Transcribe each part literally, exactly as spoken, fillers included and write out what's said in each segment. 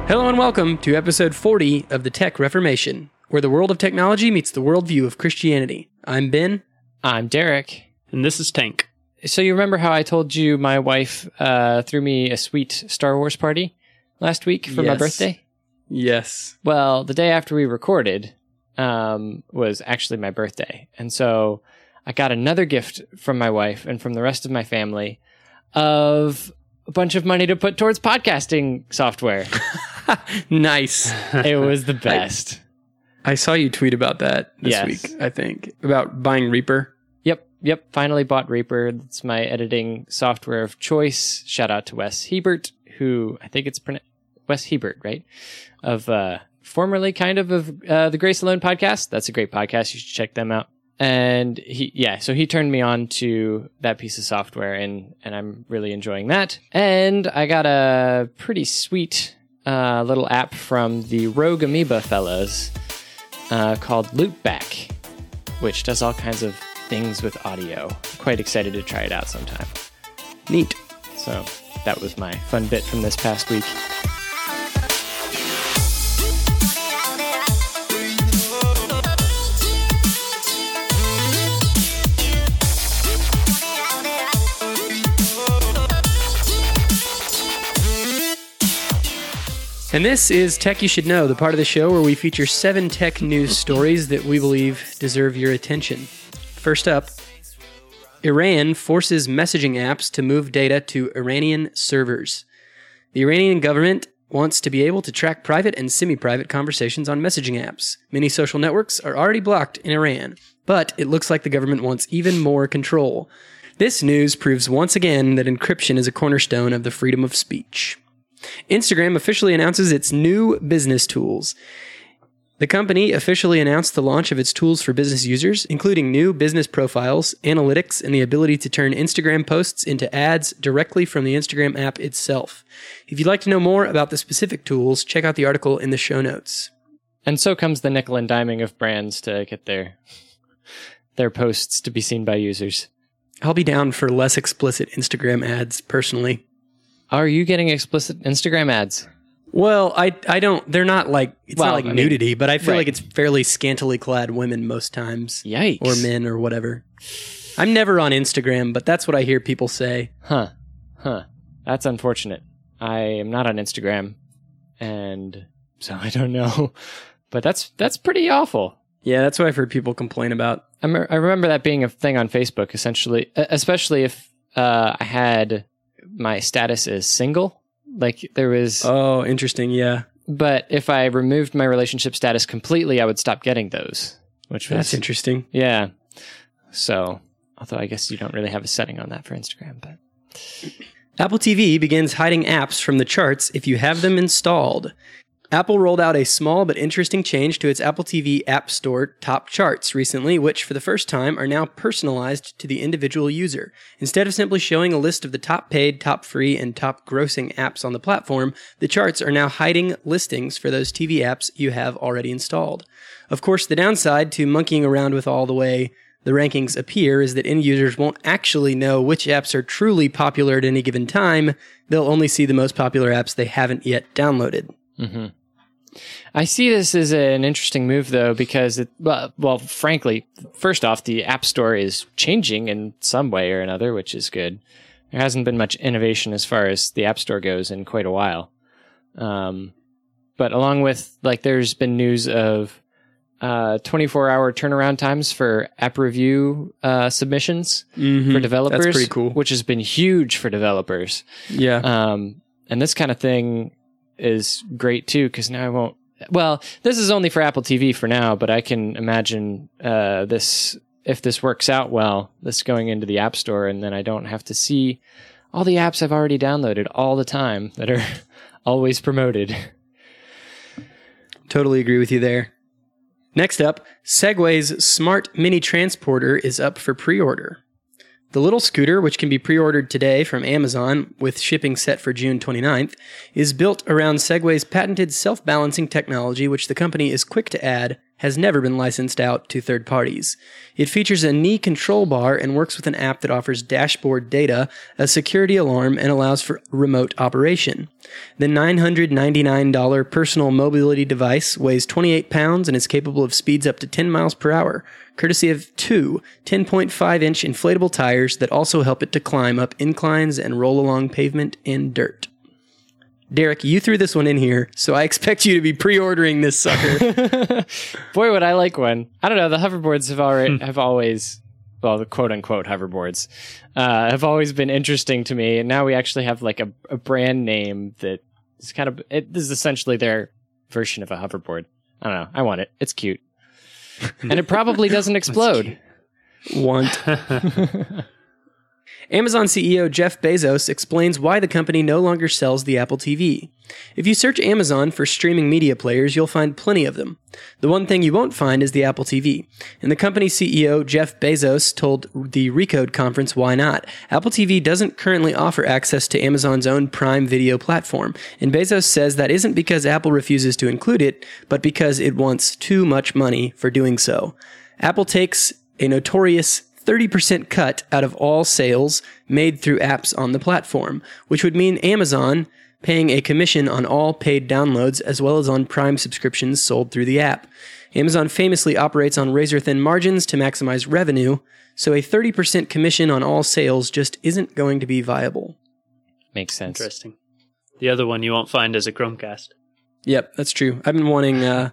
Hello and welcome to episode forty of the Tech Reformation, where the world of technology meets the worldview of Christianity. I'm Ben. I'm Derek. And this is Tank. So you remember how I told you my wife uh, threw me a sweet Star Wars party last week for Yes. my birthday? Yes. Well, the day after we recorded um, was actually my birthday. And so I got another gift from my wife and from the rest of my family of a bunch of money to put towards podcasting software. Nice. It was the best. I saw you tweet about that this Yes. week, I think, about buying Reaper. Yep, yep. Finally bought Reaper. It's my editing software of choice. Shout out to Wes Hebert, who I think it's pronounced Wes Hebert, right? Of uh, formerly kind of of uh, the Grace Alone podcast. That's a great podcast. You should check them out. And he, yeah, so he turned me on to that piece of software, and and I'm really enjoying that. And I got a pretty sweet uh, little app from the Rogue Amoeba fellows uh, called Loopback, which does all kinds of things with audio. Quite excited to try it out sometime. Neat. So that was my fun bit from this past week. And this is Tech You Should Know, the part of the show where we feature seven tech news stories that we believe deserve your attention. First up, Iran forces messaging apps to move data to Iranian servers. The Iranian government wants to be able to track private and semi-private conversations on messaging apps. Many social networks are already blocked in Iran, but it looks like the government wants even more control. This news proves once again that encryption is a cornerstone of the freedom of speech. Instagram officially announces its new business tools. The company officially announced the launch of its tools for business users, including new business profiles, analytics, and the ability to turn Instagram posts into ads directly from the Instagram app itself. If you'd like to know more about the specific tools, check out the article in the show notes. And so comes the nickel and diming of brands to get their their posts to be seen by users. I'll be down for less explicit Instagram ads, personally. Are you getting explicit Instagram ads? Well, I I don't, they're not like, it's Well, not like I mean, nudity, but I feel right. like it's fairly scantily clad women most times. Yikes. Or men or whatever. I'm never on Instagram, but that's what I hear people say. Huh. Huh. That's unfortunate. I am not on Instagram, and so I don't know. But that's that's pretty awful. Yeah, that's what I've heard people complain about. I, me- I remember that being a thing on Facebook, essentially, e- especially if uh, I had my status as single. Like there was... Oh, interesting, yeah. But if I removed my relationship status completely, I would stop getting those. Which was... That's interesting. Yeah. So, although I guess you don't really have a setting on that for Instagram, but... Apple T V begins hiding apps from the charts if you have them installed. Apple rolled out a small but interesting change to its Apple T V App Store top charts recently, which for the first time are now personalized to the individual user. Instead of simply showing a list of the top paid, top free, and top grossing apps on the platform, the charts are now hiding listings for those T V apps you have already installed. Of course, the downside to monkeying around with all the way the rankings appear is that end users won't actually know which apps are truly popular at any given time. They'll only see the most popular apps they haven't yet downloaded. Mm-hmm. I see this as an interesting move, though, because, it, well, well, frankly, first off, the App Store is changing in some way or another, which is good. There hasn't been much innovation as far as the App Store goes in quite a while. Um, but along with, like, there's been news of uh, twenty-four hour turnaround times for app review uh, submissions Mm-hmm. for developers. That's pretty cool. Which has been huge for developers. Yeah. Um, and this kind of thing is great too, because now I won't. Well, this is only for Apple T V for now, but I can imagine uh, this if this works out well, this going into the App Store, and then I don't have to see all the apps I've already downloaded all the time that are always promoted. Totally agree with you there. Next up, Segway's Smart Mini Transporter is up for pre-order. The little scooter, which can be pre-ordered today from Amazon with shipping set for June twenty-ninth, is built around Segway's patented self-balancing technology, which the company is quick to add has never been licensed out to third parties. It features a knee control bar and works with an app that offers dashboard data, a security alarm, and allows for remote operation. The nine hundred ninety-nine dollars personal mobility device weighs twenty-eight pounds and is capable of speeds up to ten miles per hour, courtesy of two ten point five inch inflatable tires that also help it to climb up inclines and roll along pavement and dirt. Derek, you threw this one in here, so I expect you to be pre-ordering this sucker. Boy, would I like one. I don't know, the hoverboards have already have always, well, the quote-unquote hoverboards, uh, have always been interesting to me, and now we actually have like a, a brand name that is kind of, it, this is essentially their version of a hoverboard. I don't know, I want it. It's cute. And it probably doesn't explode. Want. Amazon C E O Jeff Bezos explains why the company no longer sells the Apple T V. If you search Amazon for streaming media players, you'll find plenty of them. The one thing you won't find is the Apple T V. And the company's C E O Jeff Bezos told the Recode conference why not. Apple T V doesn't currently offer access to Amazon's own Prime Video platform, and Bezos says that isn't because Apple refuses to include it, but because it wants too much money for doing so. Apple takes a notorious thirty percent cut out of all sales made through apps on the platform, which would mean Amazon paying a commission on all paid downloads as well as on Prime subscriptions sold through the app. Amazon famously operates on razor-thin margins to maximize revenue, so a thirty percent commission on all sales just isn't going to be viable. Makes sense. Interesting. The other one you won't find is a Chromecast. Yep, that's true. I've been wanting uh,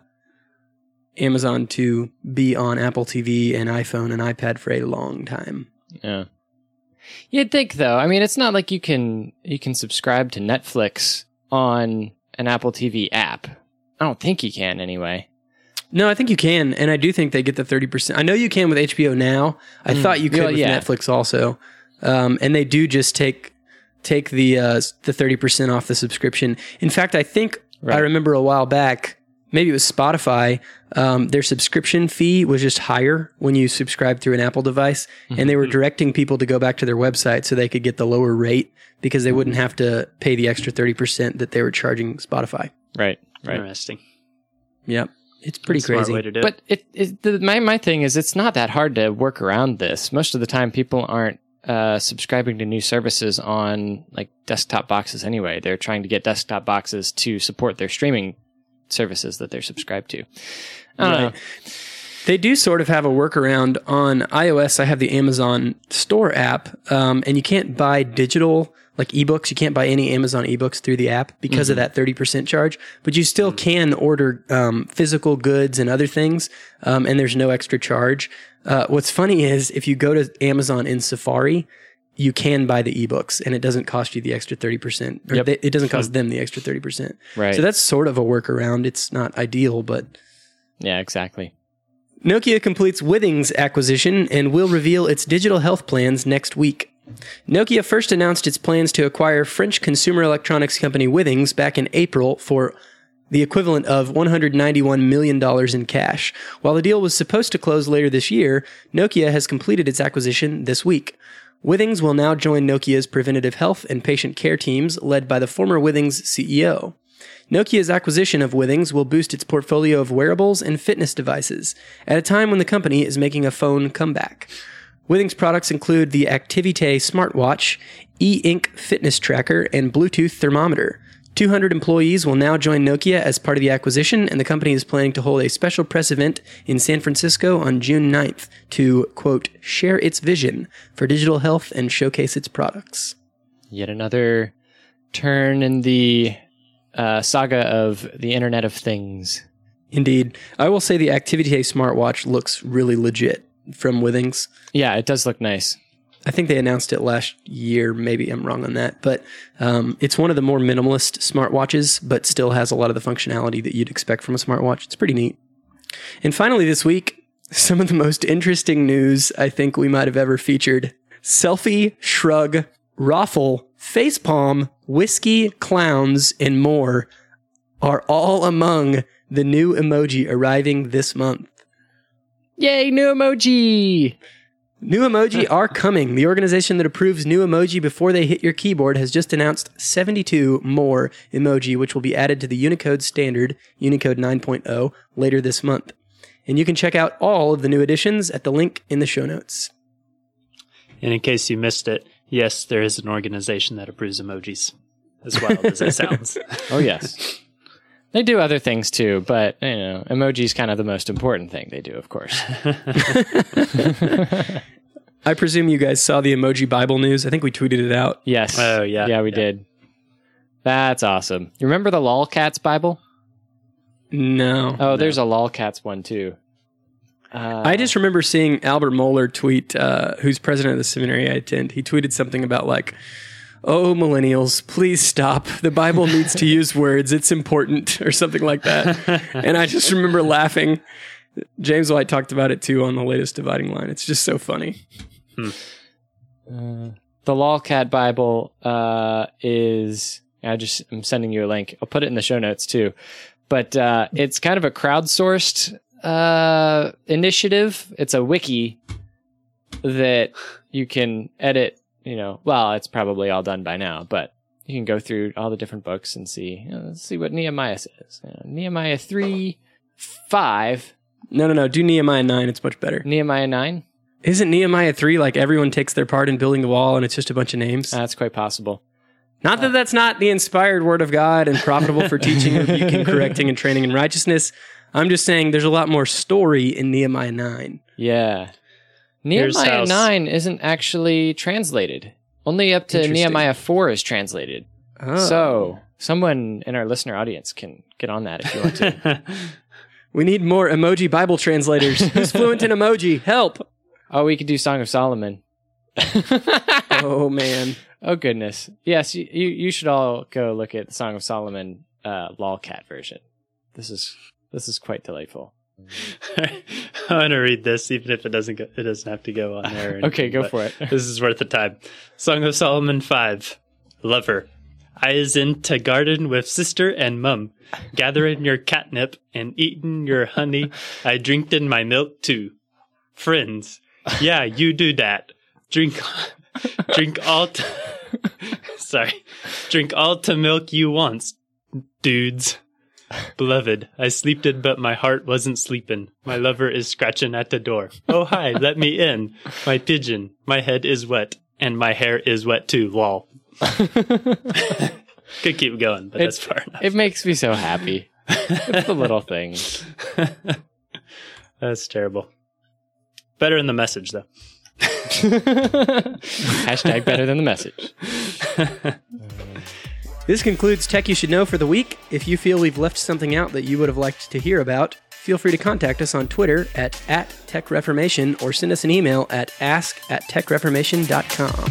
Amazon to be on Apple T V and iPhone and iPad for a long time. Yeah. You'd think, though, I mean, it's not like you can you can subscribe to Netflix on an Apple T V app. I don't think you can, anyway. No, I think you can, and I do think they get the thirty percent. I know you can with H B O Now. I mm. thought you could well, with yeah. Netflix also. Um, and they do just take take the uh, the thirty percent off the subscription. In fact, I think right. I remember a while back, maybe it was Spotify, um, their subscription fee was just higher when you subscribe through an Apple device, mm-hmm. and they were directing people to go back to their website so they could get the lower rate because they wouldn't have to pay the extra thirty percent that they were charging Spotify. Right, right. Interesting. Yep. It's pretty That's a smart crazy. way to do it. But it, it, the, my, my thing is it's not that hard to work around this. Most of the time people aren't uh, subscribing to new services on like desktop boxes anyway. They're trying to get desktop boxes to support their streaming services that they're subscribed to. I don't Right. know. They do sort of have a workaround on iOS. I have the Amazon Store app, um, and you can't buy digital, like ebooks. You can't buy any Amazon ebooks through the app because mm-hmm. of that thirty percent charge, but you still mm-hmm. can order um, physical goods and other things, um, and there's no extra charge. Uh, what's funny is if you go to Amazon in Safari, you can buy the ebooks, and it doesn't cost you the extra thirty percent. Or yep. they, it doesn't cost them the extra thirty percent. Right. So that's sort of a workaround. It's not ideal, but... Yeah, exactly. Nokia completes Withings acquisition and will reveal its digital health plans next week. Nokia first announced its plans to acquire French consumer electronics company Withings back in April for the equivalent of one hundred ninety-one million dollars in cash. While the deal was supposed to close later this year, Nokia has completed its acquisition this week. Withings will now join Nokia's preventative health and patient care teams led by the former Withings C E O. Nokia's acquisition of Withings will boost its portfolio of wearables and fitness devices at a time when the company is making a phone comeback. Withings products include the Activite smartwatch, e-ink fitness tracker, and Bluetooth thermometer. two hundred employees will now join Nokia as part of the acquisition, and the company is planning to hold a special press event in San Francisco on June ninth to, quote, share its vision for digital health and showcase its products. Yet another turn in the uh, saga of the Internet of Things. Indeed. I will say the Activite smartwatch looks really legit from Withings. Yeah, it does look nice. I think they announced it last year. Maybe I'm wrong on that. But um, it's one of the more minimalist smartwatches, but still has a lot of the functionality that you'd expect from a smartwatch. It's pretty neat. And finally this week, some of the most interesting news I think we might have ever featured. Selfie, shrug, raffle, facepalm, whiskey, clowns, and more are all among the new emoji arriving this month. Yay, new emoji! New emoji are coming. The organization that approves new emoji before they hit your keyboard has just announced seventy-two more emoji, which will be added to the Unicode standard, Unicode nine point oh, later this month. And you can check out all of the new editions at the link in the show notes. And in case you missed it, yes, there is an organization that approves emojis, as wild as it sounds. Oh, yes. They do other things too, but, you know, emoji is kind of the most important thing they do, of course. I presume you guys saw the Emoji Bible news. I think we tweeted it out. Yes. Oh, yeah. Yeah, we yeah. did. That's awesome. You remember the Lolcats Bible? No. Oh, there's a Lolcats one too. Uh, I just remember seeing Albert Mohler tweet, uh, who's president of the seminary I attend. He tweeted something about like, "Oh, millennials, please stop. The Bible needs to use words. It's important," or something like that. And I just remember laughing. James White talked about it too on the latest Dividing Line. It's just so funny. Hmm. Uh, the Lolcat Bible uh, is. I just I'm sending you a link. I'll put it in the show notes too. But uh, it's kind of a crowdsourced uh, initiative. It's a wiki that you can edit. You know, well, it's probably all done by now, but you can go through all the different books and see. You know, let's see what Nehemiah says. You know, Nehemiah three, five. No, no, no. Do Nehemiah nine. It's much better. Nehemiah nine. Isn't Nehemiah three like everyone takes their part in building the wall and it's just a bunch of names? That's quite possible. Not that that's not the inspired word of God and profitable for teaching, rebuking, correcting, and training in righteousness. I'm just saying there's a lot more story in Nehemiah nine. Yeah. Here's Nehemiah how- nine isn't actually translated. Only up to Interesting. Nehemiah four is translated. Oh. So someone in our listener audience can get on that if you want to. We need more emoji Bible translators. Who's fluent in emoji? Help. Oh, we could do Song of Solomon. Oh, man. Oh, goodness. Yes, you, you you should all go look at the Song of Solomon uh, Lolcat version. This is this is quite delightful. I want to read this, even if it doesn't go, it doesn't have to go on there. or Okay, anything, go but for it. This is worth the time. Song of Solomon five. Lover, I is in to garden with sister and mum, gathering your catnip and eating your honey. I drinked in my milk too. Friends, yeah, you do that. Drink, drink all. T- Sorry, drink all to milk you wants, dudes. Beloved, I sleeped but my heart wasn't sleeping. My lover is scratching at the door. Oh, hi, let me in. My pigeon, my head is wet, and my hair is wet too, lol. Could keep going, but It- that's far enough. It makes me so happy. It's the little things. That's terrible. Better in the message, though. Hashtag better than the message. This concludes Tech You Should Know for the week. If you feel we've left something out that you would have liked to hear about, feel free to contact us on Twitter at, at TechReformation or send us an email at ask at techreformation dot com.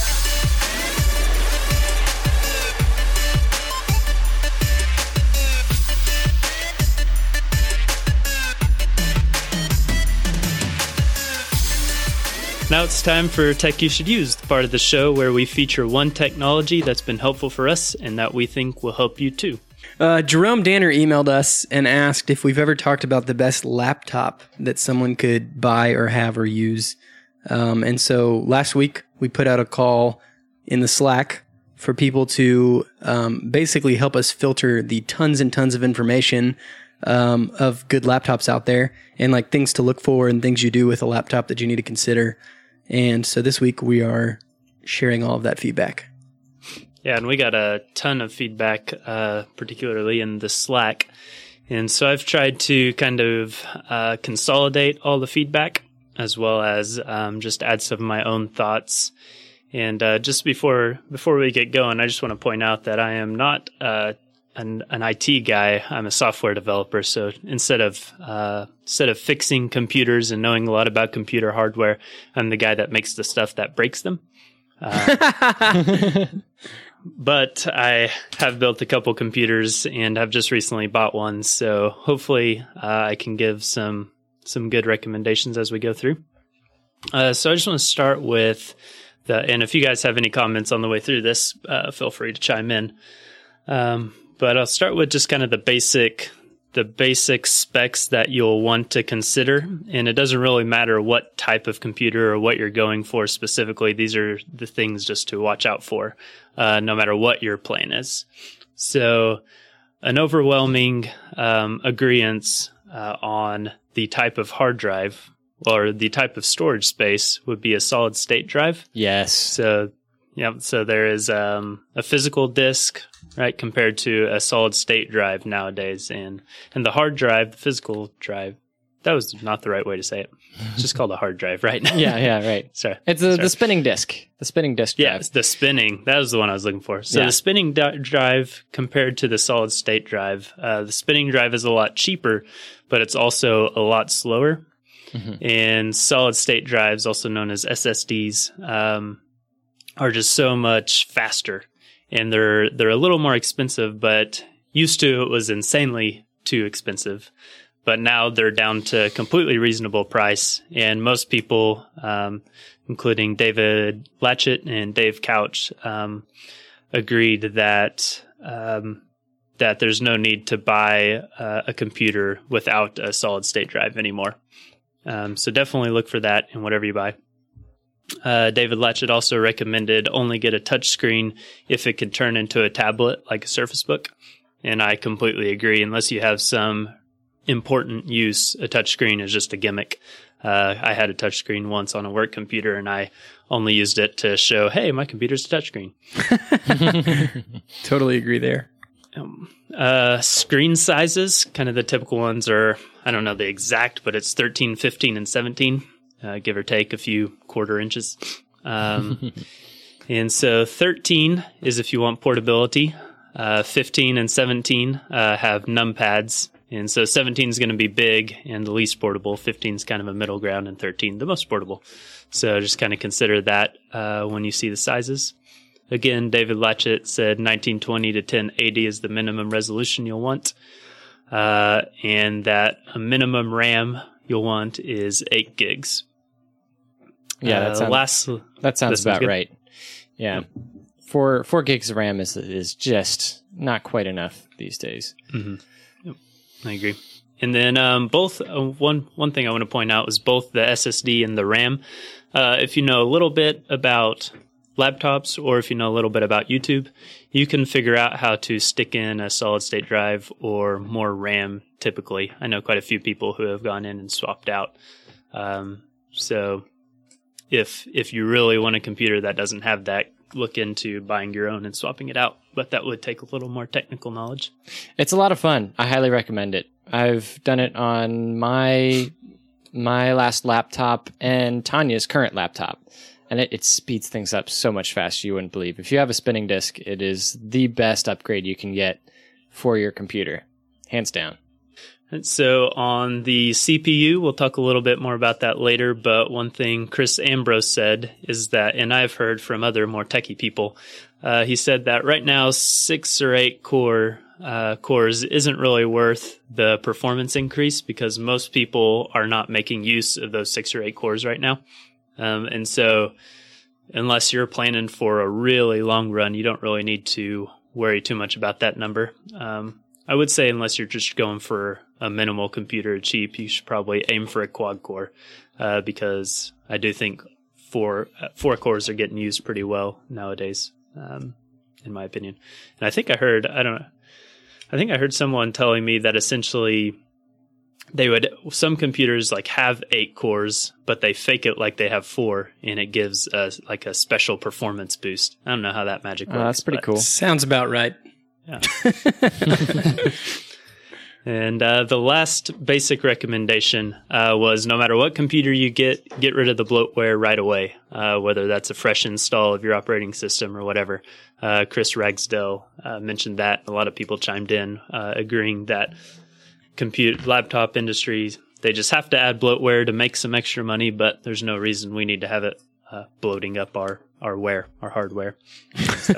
Now it's time for Tech You Should Use, the part of the show where we feature one technology that's been helpful for us and that we think will help you too. Uh, Jerome Danner emailed us and asked if we've ever talked about the best laptop that someone could buy or have or use. Um, and so last week we put out a call in the Slack for people to um, basically help us filter the tons and tons of information um, of good laptops out there and like things to look for and things you do with a laptop that you need to consider. And so this week we are sharing all of that feedback. Yeah, and we got a ton of feedback, uh, particularly in the Slack. And so I've tried to kind of uh, consolidate all the feedback as well as um, just add some of my own thoughts. And uh, just before before we get going, I just want to point out that I am not uh, an, an I T guy. I'm a software developer. So instead of uh, instead of fixing computers and knowing a lot about computer hardware, I'm the guy that makes the stuff that breaks them. Uh, but I have built a couple computers and have just recently bought one. So hopefully uh, I can give some some good recommendations as we go through. Uh, so I just want to start with the, and if you guys have any comments on the way through this, uh, feel free to chime in. Um, but I'll start with just kind of the basic, the basic specs that you'll want to consider. And it doesn't really matter what type of computer or what you're going for specifically. These are the things just to watch out for, uh, no matter what your plan is. So an overwhelming um, agreeance uh, on the type of hard drive or the type of storage space would be a solid state drive. Yes. So, yeah, so there is um, a physical disk, right, compared to a solid state drive nowadays. And, and the hard drive, the physical drive, that was not the right way to say it. It's just called a hard drive, right? Yeah, yeah, right. Sorry. It's a, Sorry. the spinning disk. The spinning disk drive. Yeah, it's the spinning. That was the one I was looking for. So Yeah. the spinning di- drive compared to the solid state drive, uh, the spinning drive is a lot cheaper, but it's also a lot slower. Mm-hmm. And solid state drives, also known as S S Ds, um, are just so much faster. And they're they're a little more expensive, but used to it was insanely too expensive. But now they're down to completely reasonable price. And most people, um, including David Latchett and Dave Couch, um, agreed that um, that there's no need to buy uh, a computer without a solid state drive anymore. Um, so definitely look for that in whatever you buy. Uh, David Latchett also recommended only get a touchscreen if it can turn into a tablet like a Surface Book. And I completely agree. Unless you have some important use, a touchscreen is just a gimmick. Uh, I had a touchscreen once on a work computer, and I only used it to show, hey, my computer's a touchscreen. Totally agree there. Um, uh, screen sizes, kind of the typical ones are, I don't know the exact, but it's thirteen, fifteen, and seventeen, uh, give or take a few quarter inches. Um, and so thirteen is if you want portability. Uh, fifteen and seventeen uh, have numpads. And so seventeen is going to be big and the least portable. fifteen is kind of a middle ground, and thirteen the most portable. So just kind of consider that uh, when you see the sizes. Again, David Latchett said nineteen twenty to ten eighty is the minimum resolution you'll want. Uh, and that a minimum RAM you'll want is eight gigs. Yeah, that uh, sounds, last, that sounds that sounds about good. right. Yeah. Four, four gigs of RAM is is just not quite enough these days. Mm-hmm. Yep, I agree. And then um, both uh, one one thing I want to point out is both the S S D and the RAM. Uh, if you know a little bit about laptops, or if you know a little bit about YouTube, you can figure out how to stick in a solid state drive or more RAM typically. I know quite a few people who have gone in and swapped out. Um, so if if you really want a computer that doesn't have that, look into buying your own and swapping it out. But that would take a little more technical knowledge. It's a lot of fun. I highly recommend it. I've done it on my my last laptop and Tanya's current laptop. And it, it speeds things up so much faster you wouldn't believe. If you have a spinning disk, it is the best upgrade you can get for your computer. Hands down. And so on the C P U, we'll talk a little bit more about that later, but one thing Chris Ambrose said is that, and I've heard from other more techie people, uh, he said that right now six or eight core uh, cores isn't really worth the performance increase because most people are not making use of those six or eight cores right now. Um, and so unless you're planning for a really long run, you don't really need to worry too much about that number. Um, I would say unless you're just going for a minimal computer cheap, you should probably aim for a quad core uh, because I do think four, uh, four cores are getting used pretty well nowadays, um, in my opinion. And I think I heard, I don't know, I think I heard someone telling me that essentially they would, some computers like have eight cores, but they fake it like they have four, and it gives a, like a special performance boost. I don't know how that magic works. Oh, that's pretty but- cool. Sounds about right. Yeah. And uh, the last basic recommendation uh, was no matter what computer you get, get rid of the bloatware right away, uh, whether that's a fresh install of your operating system or whatever. Uh, Chris Ragsdale uh, mentioned that. A lot of people chimed in, uh, agreeing that compute laptop industries, they just have to add bloatware to make some extra money, but there's no reason we need to have it uh, bloating up our, our wear, our hardware. So.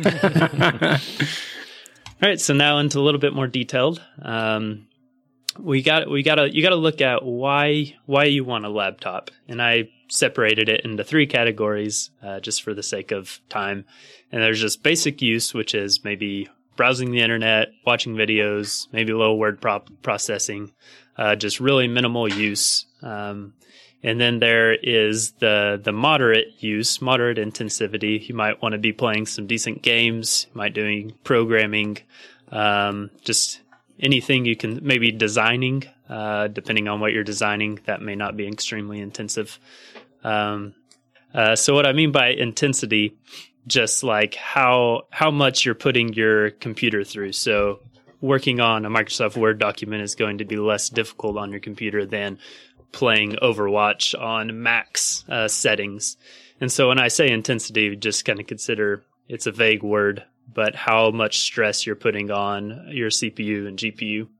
All right, so now into a little bit more detailed. Um, we got we got to you got to look at why why you want a laptop, and I separated it into three categories uh, just for the sake of time. And there's just basic use, which is maybe browsing the internet, watching videos, maybe a little word prop processing, uh, just really minimal use. Um, and then there is the the moderate use, moderate intensivity. You might want to be playing some decent games, you might doing programming, um, just anything you can, maybe designing, Uh, depending on what you're designing, that may not be extremely intensive. Um, uh, so what I mean by intensity, just like how how much you're putting your computer through. So working on a Microsoft Word document is going to be less difficult on your computer than playing Overwatch on max uh, settings. And so when I say intensity, just kind of consider it's a vague word, but how much stress you're putting on your C P U and G P U.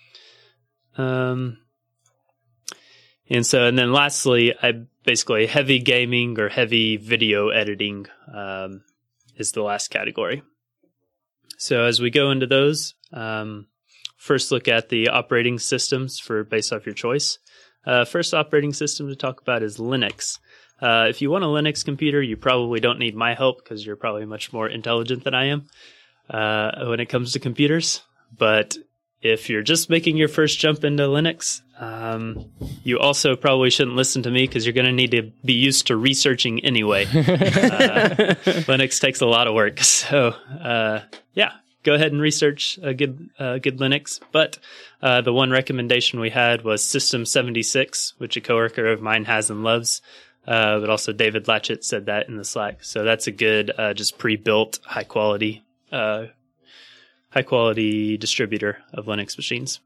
Um, and so, and then lastly, I basically heavy gaming or heavy video editing um, is the last category. So as we go into those, um, first look at the operating systems for based off your choice. Uh, first operating system to talk about is Linux. Uh, if you want a Linux computer, you probably don't need my help because you're probably much more intelligent than I am uh, when it comes to computers. But if you're just making your first jump into Linux, um, you also probably shouldn't listen to me because you're going to need to be used to researching anyway. uh, Linux takes a lot of work. So, uh, yeah, go ahead and research a good, uh, good Linux. But uh, the one recommendation we had was System seventy-six, which a coworker of mine has and loves. Uh, but also David Latchett said that in the Slack. So that's a good, uh, just pre-built, high-quality uh high-quality distributor of Linux machines.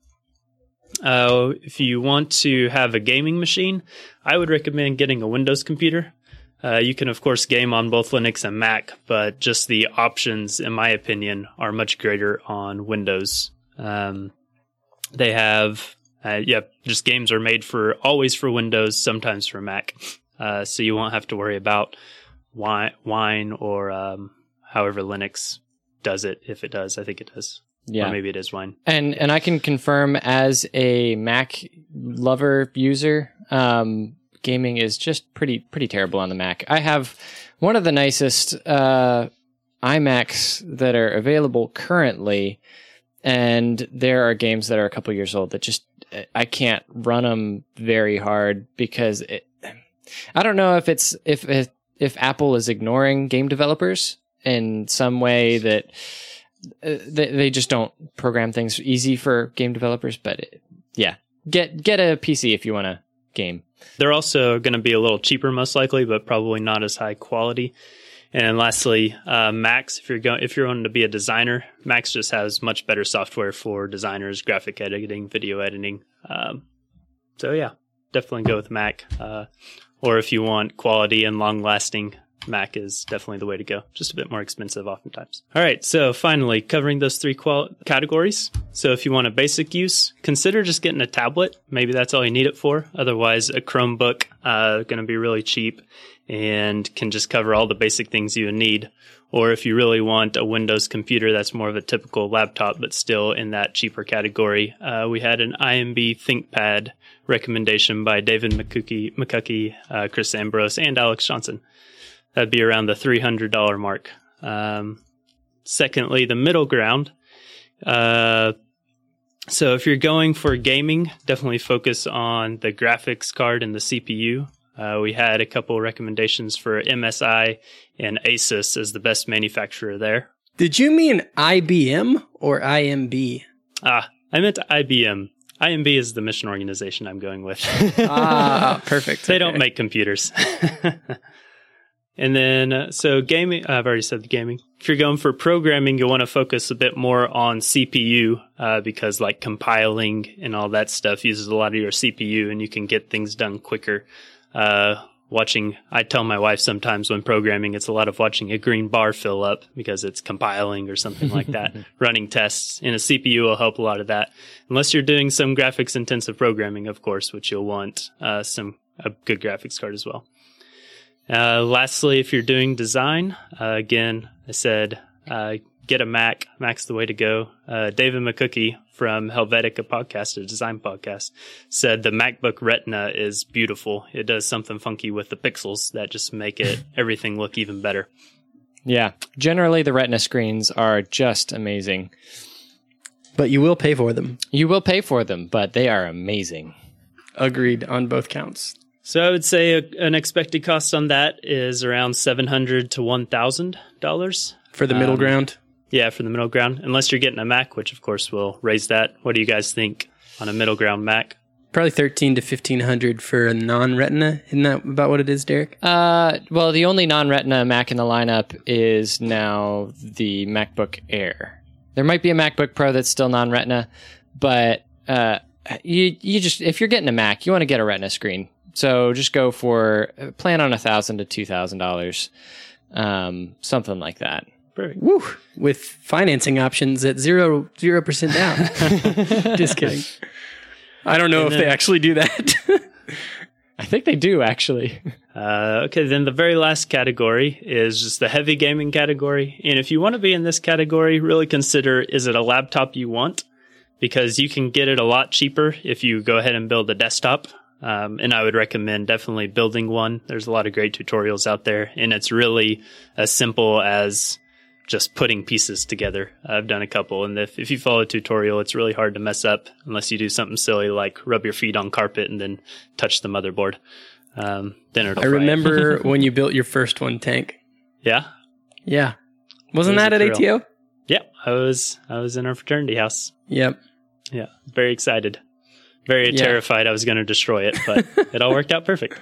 Uh, if you want to have a gaming machine, I would recommend getting a Windows computer. Uh, you can, of course, game on both Linux and Mac, but just the options, in my opinion, are much greater on Windows. Um, they have, uh, yeah, just games are made for always for Windows, sometimes for Mac. Uh, so you won't have to worry about Wine, wine or um, however Linux does it, if it does. I think it does. Yeah. Or maybe it is Wine. And and I can confirm as a Mac lover user, um, gaming is just pretty pretty terrible on the Mac. I have one of the nicest uh, iMacs that are available currently, and there are games that are a couple years old that just I can't run them very hard because it, I don't know if it's if if, if Apple is ignoring game developers in some way that uh, they, they just don't program things easy for game developers. But it, yeah, get get a P C if you want to game. They're also going to be a little cheaper, most likely, but probably not as high quality. And lastly, uh, Macs. If you're going, if you're wanting to be a designer, Macs just has much better software for designers, graphic editing, video editing. Um, so yeah, definitely go with Mac. Uh, or if you want quality and long lasting, Mac is definitely the way to go. Just a bit more expensive oftentimes. All right. So finally, covering those three qual- categories. So if you want a basic use, consider just getting a tablet. Maybe that's all you need it for. Otherwise, a Chromebook, uh, going to be really cheap and can just cover all the basic things you need. Or if you really want a Windows computer, that's more of a typical laptop, but still in that cheaper category. Uh, we had an I M B ThinkPad recommendation by David McCookie, McCuckey, uh, Chris Ambrose, and Alex Johnson. That'd be around the three hundred dollars mark. Um, secondly, the middle ground. Uh, so if you're going for gaming, definitely focus on the graphics card and the C P U. Uh, we had a couple recommendations for M S I and Asus as the best manufacturer there. Did you mean I B M or I M B? Ah, I meant I B M. I M B is the mission organization I'm going with. Ah, perfect. They Okay. don't make computers. And then, uh, so gaming, I've already said the gaming. If you're going for programming, you'll want to focus a bit more on C P U, uh, because like compiling and all that stuff uses a lot of your C P U and you can get things done quicker. Uh, watching, I tell my wife sometimes when programming, it's a lot of watching a green bar fill up because it's compiling or something like that. Running tests in a C P U will help a lot of that. Unless you're doing some graphics intensive programming, of course, which you'll want, uh, some, a good graphics card as well. Uh, lastly, if you're doing design, uh, again, I said, uh, get a Mac. Mac's the way to go. Uh, David McCookie from Helvetica podcast, a design podcast, said the MacBook Retina is beautiful. It does something funky with the pixels that just make it everything look even better. Yeah, generally the Retina screens are just amazing. But you will pay for them. You will pay for them, but they are amazing. Agreed on both counts. So I would say a, an expected cost on that is around seven hundred dollars to one thousand dollars. For the middle Um, ground? Yeah, for the middle ground. Unless you're getting a Mac, which of course will raise that. What do you guys think? on a middle ground Mac. Probably thirteen to fifteen hundred for a non-Retina. Isn't that about what it is, Derek? Uh, well, the only non-Retina Mac in the lineup is now the MacBook Air. There might be a MacBook Pro that's still non-Retina, but uh, you you just if you're getting a Mac, you want to get a Retina screen. So just go for plan on a thousand to two thousand dollars, um, something like that. Perfect. Woo! With financing options at zero zero percent down. Just kidding. I don't know And if then- they actually do that. I think they do actually. Uh, okay, then the very last category is just the heavy gaming category. And if you want to be in this category, really consider, is it a laptop you want? Because you can get it a lot cheaper if you go ahead and build a desktop. Um, and I would recommend definitely building one. There's a lot of great tutorials out there, and it's really as simple as just putting pieces together. I've done a couple, and if, if you follow a tutorial, it's really hard to mess up unless you do something silly like rub your feet on carpet and then touch the motherboard. Um, then it'll I fry. remember when you built your first one, Tank. Yeah. Yeah. Wasn't It was that a at A T O? Yeah, I was I was in our fraternity house. Yep. Yeah, very excited. Very Yeah. terrified I was going to destroy it, but it all worked out perfect.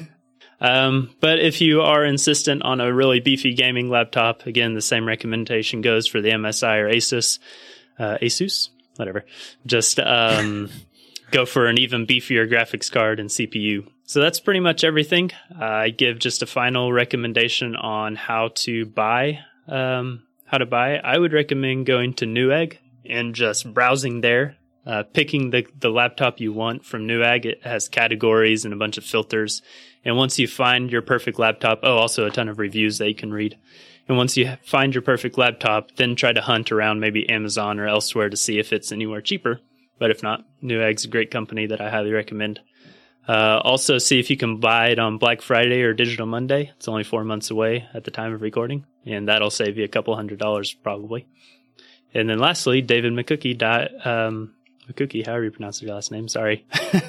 um, but if you are insistent on a really beefy gaming laptop, again, the same recommendation goes for the M S I or Asus. Uh, Asus? Whatever. Just um, go for an even beefier graphics card and C P U. So that's pretty much everything. Uh, I give just a final recommendation on how to buy. Um, how to buy. I would recommend going to Newegg and just browsing there. Uh, picking the, the laptop you want from Newegg. It has categories and a bunch of filters. And once you find your perfect laptop, oh, also a ton of reviews that you can read. And once you find your perfect laptop, then try to hunt around maybe Amazon or elsewhere to see if it's anywhere cheaper. But if not, Newegg's a great company that I highly recommend. Uh, also, see if you can buy it on Black Friday or Digital Monday. It's only four months away at the time of recording, and that'll save you a couple hundred dollars probably. And then lastly, David McCookie dot, um, McCookie, however you pronounce your last name. Sorry.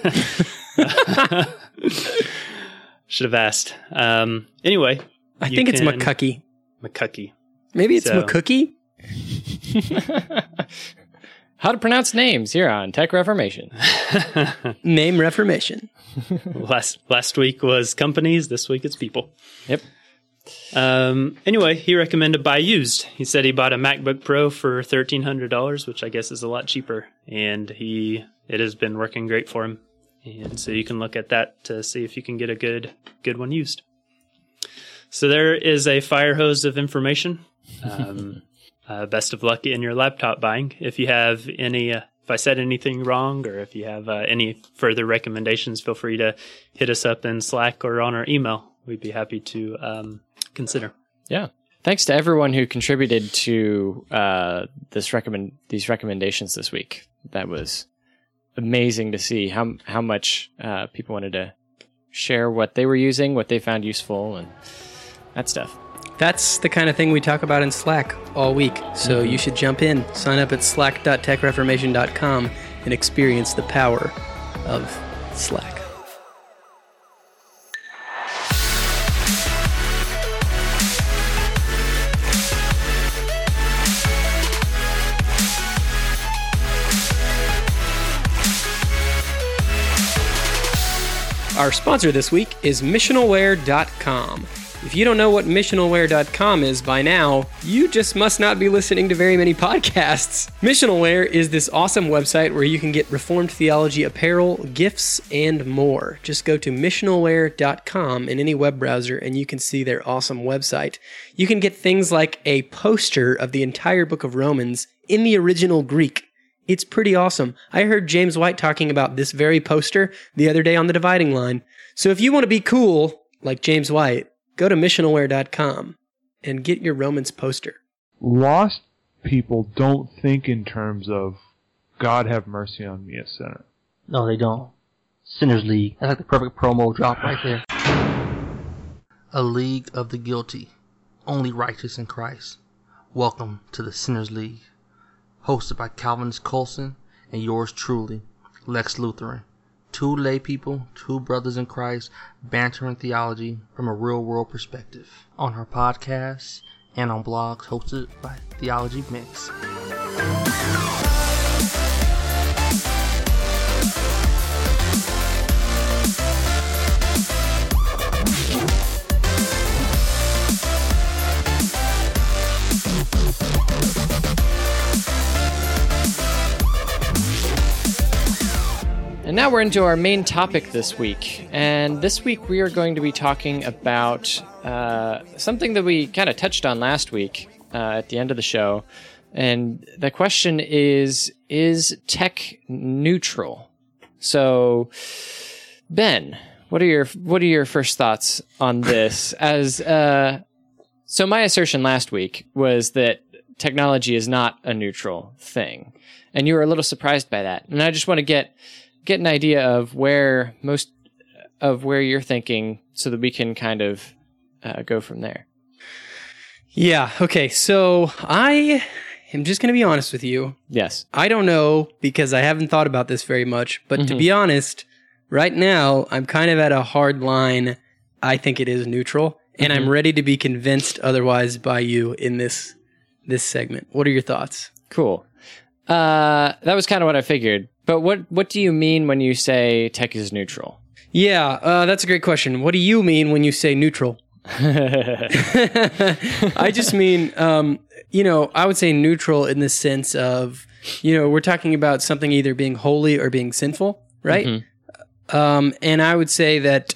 Should have asked. Um, anyway. I you think it's can- McCookie. McCookie. Maybe it's So- McCookie? How to pronounce names here on Tech Reformation. Name Reformation. last last week was companies. This week it's people. Yep. Um, anyway, he recommended buy used. He said he bought a MacBook Pro for thirteen hundred dollars, which I guess is a lot cheaper. And he it has been working great for him. And so you can look at that to see if you can get a good good one used. So there is a fire hose of information. Um, uh, best of luck in your laptop buying. If you have any, uh, if I said anything wrong, or if you have uh, any further recommendations, feel free to hit us up in Slack or on our email. We'd be happy to um, consider. Yeah. Thanks to everyone who contributed to uh, this recommend these recommendations this week. That was amazing to see how how much uh, people wanted to share what they were using, what they found useful, and that stuff. That's the kind of thing we talk about in Slack all week. So you should jump in, sign up at slack dot tech reformation dot com, and experience the power of Slack. Our sponsor this week is missionalware dot com. If you don't know what missionalware dot com is by now, you just must not be listening to very many podcasts. Missionalware is this awesome website where you can get Reformed theology apparel, gifts, and more. Just go to missionalware dot com in any web browser and you can see their awesome website. You can get things like a poster of the entire book of Romans in the original Greek. It's pretty awesome. I heard James White talking about this very poster the other day on the Dividing Line. So if you want to be cool, like James White, go to missionalware dot com and get your Romans poster. Lost people don't think in terms of, God have mercy on me, a sinner. No, they don't. Sinners League. That's like the perfect promo drop right there. A league of the guilty, only righteous in Christ. Welcome to the Sinners League. Hosted by Calvinist Coulson and yours truly, Lex Lutheran. Two lay people, two brothers in Christ, bantering theology from a real-world perspective. On our podcasts and on blogs hosted by Theology Mix. And now we're into our main topic this week. And this week we are going to be talking about uh, something that we kind of touched on last week uh, at the end of the show. And the question is, is tech neutral? So, Ben, what are your what are your first thoughts on this? As uh, so, my assertion last week was that technology is not a neutral thing, and you were a little surprised by that. And I just want to get get an idea of where most of where you're thinking, so that we can kind of uh, go from there. Yeah. Okay. So I am just going to be honest with you. Yes. I don't know because I haven't thought about this very much. But mm-hmm. to be honest, right now I'm kind of at a hard line. I think it is neutral, and mm-hmm. I'm ready to be convinced otherwise by you in this this segment. What are your thoughts? Cool. Uh, that was kind of what I figured. But what what do you mean when you say tech is neutral? Yeah, uh, that's a great question. What do you mean when you say neutral? I just mean, um, you know, I would say neutral in the sense of, you know, we're talking about something either being holy or being sinful, right? Mm-hmm. Um, and I would say that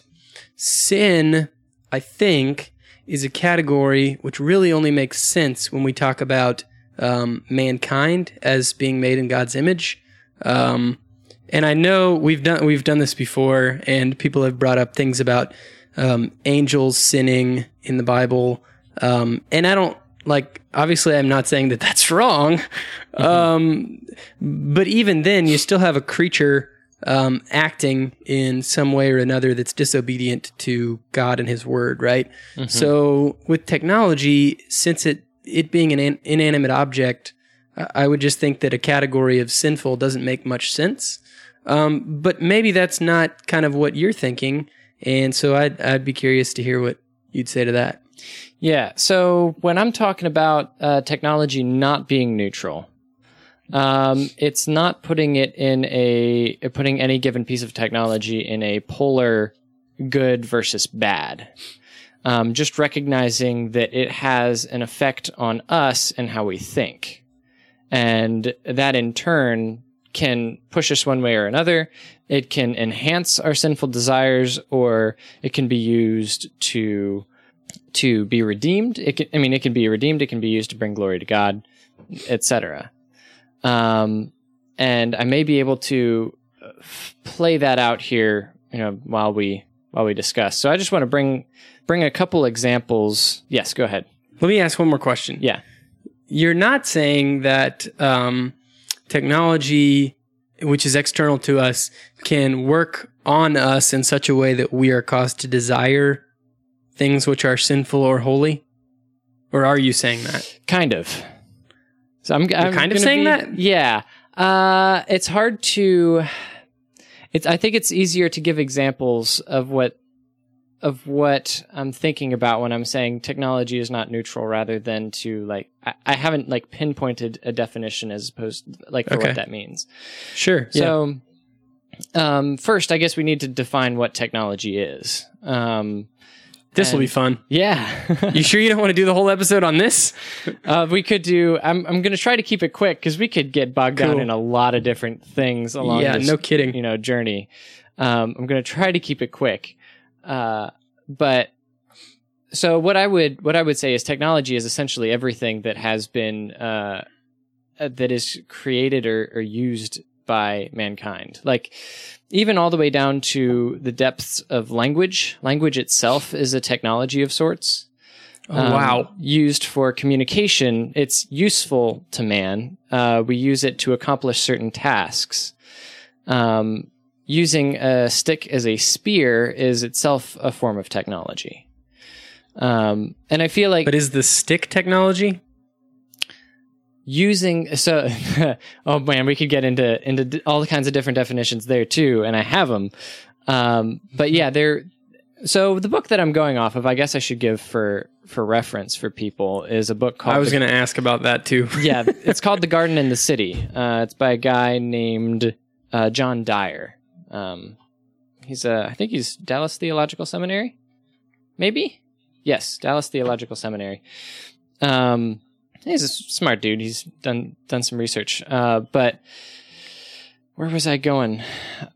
sin, I think, is a category which really only makes sense when we talk about um, mankind as being made in God's image. Um, and I know we've done we've done this before, and people have brought up things about um, angels sinning in the Bible. Um, and I don't like. Obviously, I'm not saying that that's wrong. Mm-hmm. Um, but even then, you still have a creature um, acting in some way or another that's disobedient to God and His Word, right? Mm-hmm. So with technology, since it it being an in- inanimate object, I would just think that a category of sinful doesn't make much sense. Um, but maybe that's not kind of what you're thinking. And so I'd, I'd be curious to hear what you'd say to that. Yeah. So when I'm talking about uh, technology not being neutral, um, it's not putting it in a, putting any given piece of technology in a polar good versus bad. Um, just recognizing that it has an effect on us and how we think. And that in turn can push us one way or another. It can enhance our sinful desires, or it can be used to to be redeemed. It can, I mean, it can be redeemed. It can be used to bring glory to God, et cetera. Um, and I may be able to play that out here, you know, while we while we discuss. So I just want to bring bring a couple examples. Yes, go ahead. Let me ask one more question. Yeah. You're not saying that um, technology, which is external to us, can work on us in such a way that we are caused to desire things which are sinful or holy? Or are you saying that? Kind of. So I'm, You're I'm kind of saying be, that? Yeah. Uh, it's hard to... It's. I think it's easier to give examples of what of what I'm thinking about when I'm saying technology is not neutral, rather than to like, I, I haven't like pinpointed a definition as opposed like for okay. what that means. Sure. So, yeah. um, first, I guess we need to define what technology is. Um, this will be fun. Yeah. You sure you don't want to do the whole episode on this? uh, we could do, I'm, I'm going to try to keep it quick because we could get bogged cool. down in a lot of different things along yeah, this, no kidding. you know, journey. Um, I'm going to try to keep it quick. Uh, but so what I would what I would say is technology is essentially everything that has been uh, that is created or, or used by mankind. Like even all the way down to the depths of language. Language itself is a technology of sorts. Oh, um, wow! Used for communication, it's useful to man. Uh, we use it to accomplish certain tasks. Um, Using a stick as a spear is itself a form of technology. Um, and I feel like... But is the stick technology? Using... So, oh man, we could get into into all kinds of different definitions there too, and I have them. Um, but yeah, they're... So the book that I'm going off of, I guess I should give for, for reference for people, is a book called... I was going to ask about that too. Yeah, it's called The Garden in the City. Uh, it's by a guy named uh, John Dyer. Um, he's uh, I think he's Dallas Theological Seminary, maybe. Yes, Dallas Theological Seminary. Um, he's a smart dude. He's done done some research. Uh, but where was I going?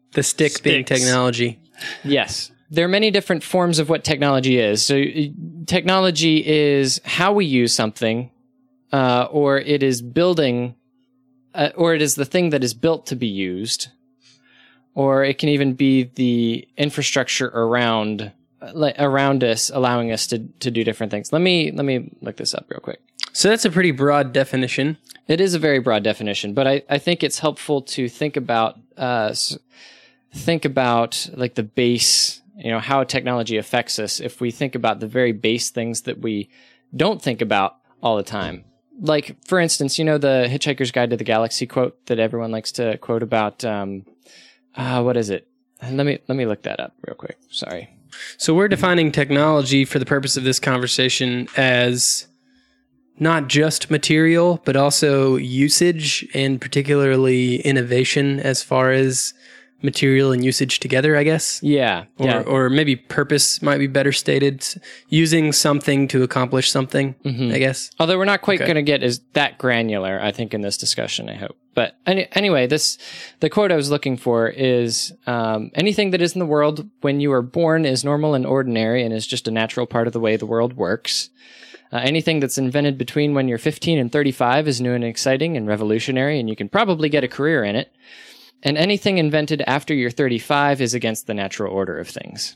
The stick being Sticks. technology. Yes. There are many different forms of what technology is. So uh, technology is how we use something, uh, or it is building, uh, or it is the thing that is built to be used, or it can even be the infrastructure around uh, around us, allowing us to, to do different things. Let me let me look this up real quick. So that's a pretty broad definition. It is a very broad definition, but I, I think it's helpful to think about uh, think about like the base, you know, how technology affects us if we think about the very base things that we don't think about all the time. Like, for instance, you know, the Hitchhiker's Guide to the Galaxy quote that everyone likes to quote about, um, uh, what is it? Let me, let me look that up real quick. Sorry. So we're defining technology for the purpose of this conversation as not just material, but also usage and particularly innovation as far as material and usage together, I guess. Yeah. Or, yeah. or maybe purpose might be better stated. Using something to accomplish something, Mhm. I guess. Although we're not quite Okay. going to get as that granular, I think, in this discussion, I hope. But any, anyway, this the quote I was looking for is, um, anything that is in the world when you are born is normal and ordinary and is just a natural part of the way the world works. Uh, anything that's invented between when you're fifteen and thirty-five is new and exciting and revolutionary, and you can probably get a career in it. And anything invented after you're thirty-five is against the natural order of things.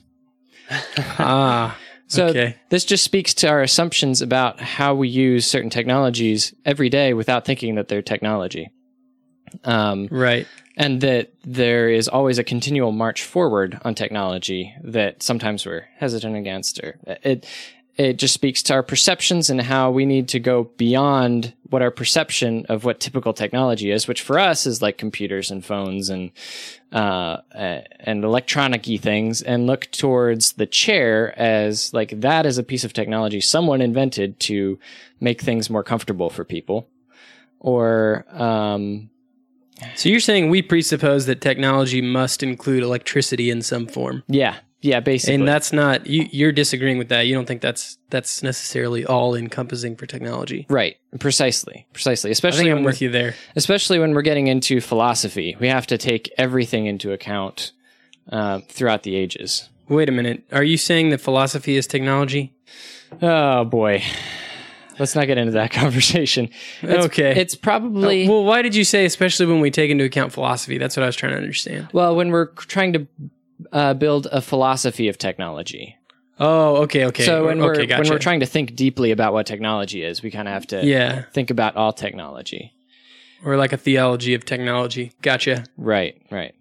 Ah, So okay. this just speaks to our assumptions about how we use certain technologies every day without thinking that they're technology. Um, Right. and that there is always a continual march forward on technology that sometimes we're hesitant against. Or it, it just speaks to our perceptions and how we need to go beyond what our perception of what typical technology is, which for us is like computers and phones and uh, uh, and electronic-y things, and look towards the chair as like that is a piece of technology someone invented to make things more comfortable for people. Or um, So you're saying we presuppose that technology must include electricity in some form. yeah, yeah, basically. And that's not, you, you're disagreeing with that. You don't think that's that's necessarily all encompassing for technology. Right, precisely, precisely. I Especially think I'm when we're, with you there. especially when we're getting into philosophy, we have to take everything into account uh, throughout the ages. Wait a minute. Are you saying that philosophy is technology? Oh boy, let's not get into that conversation. It's, Okay. it's probably Uh, well, why did you say especially when we take into account philosophy? That's what I was trying to understand. well when we're trying to uh, build a philosophy of technology. Oh, okay, okay. So when okay, we're gotcha. when we're trying to think deeply about what technology is, we kind of have to Yeah, think about all technology. or like a theology of technology. Gotcha. Right, right.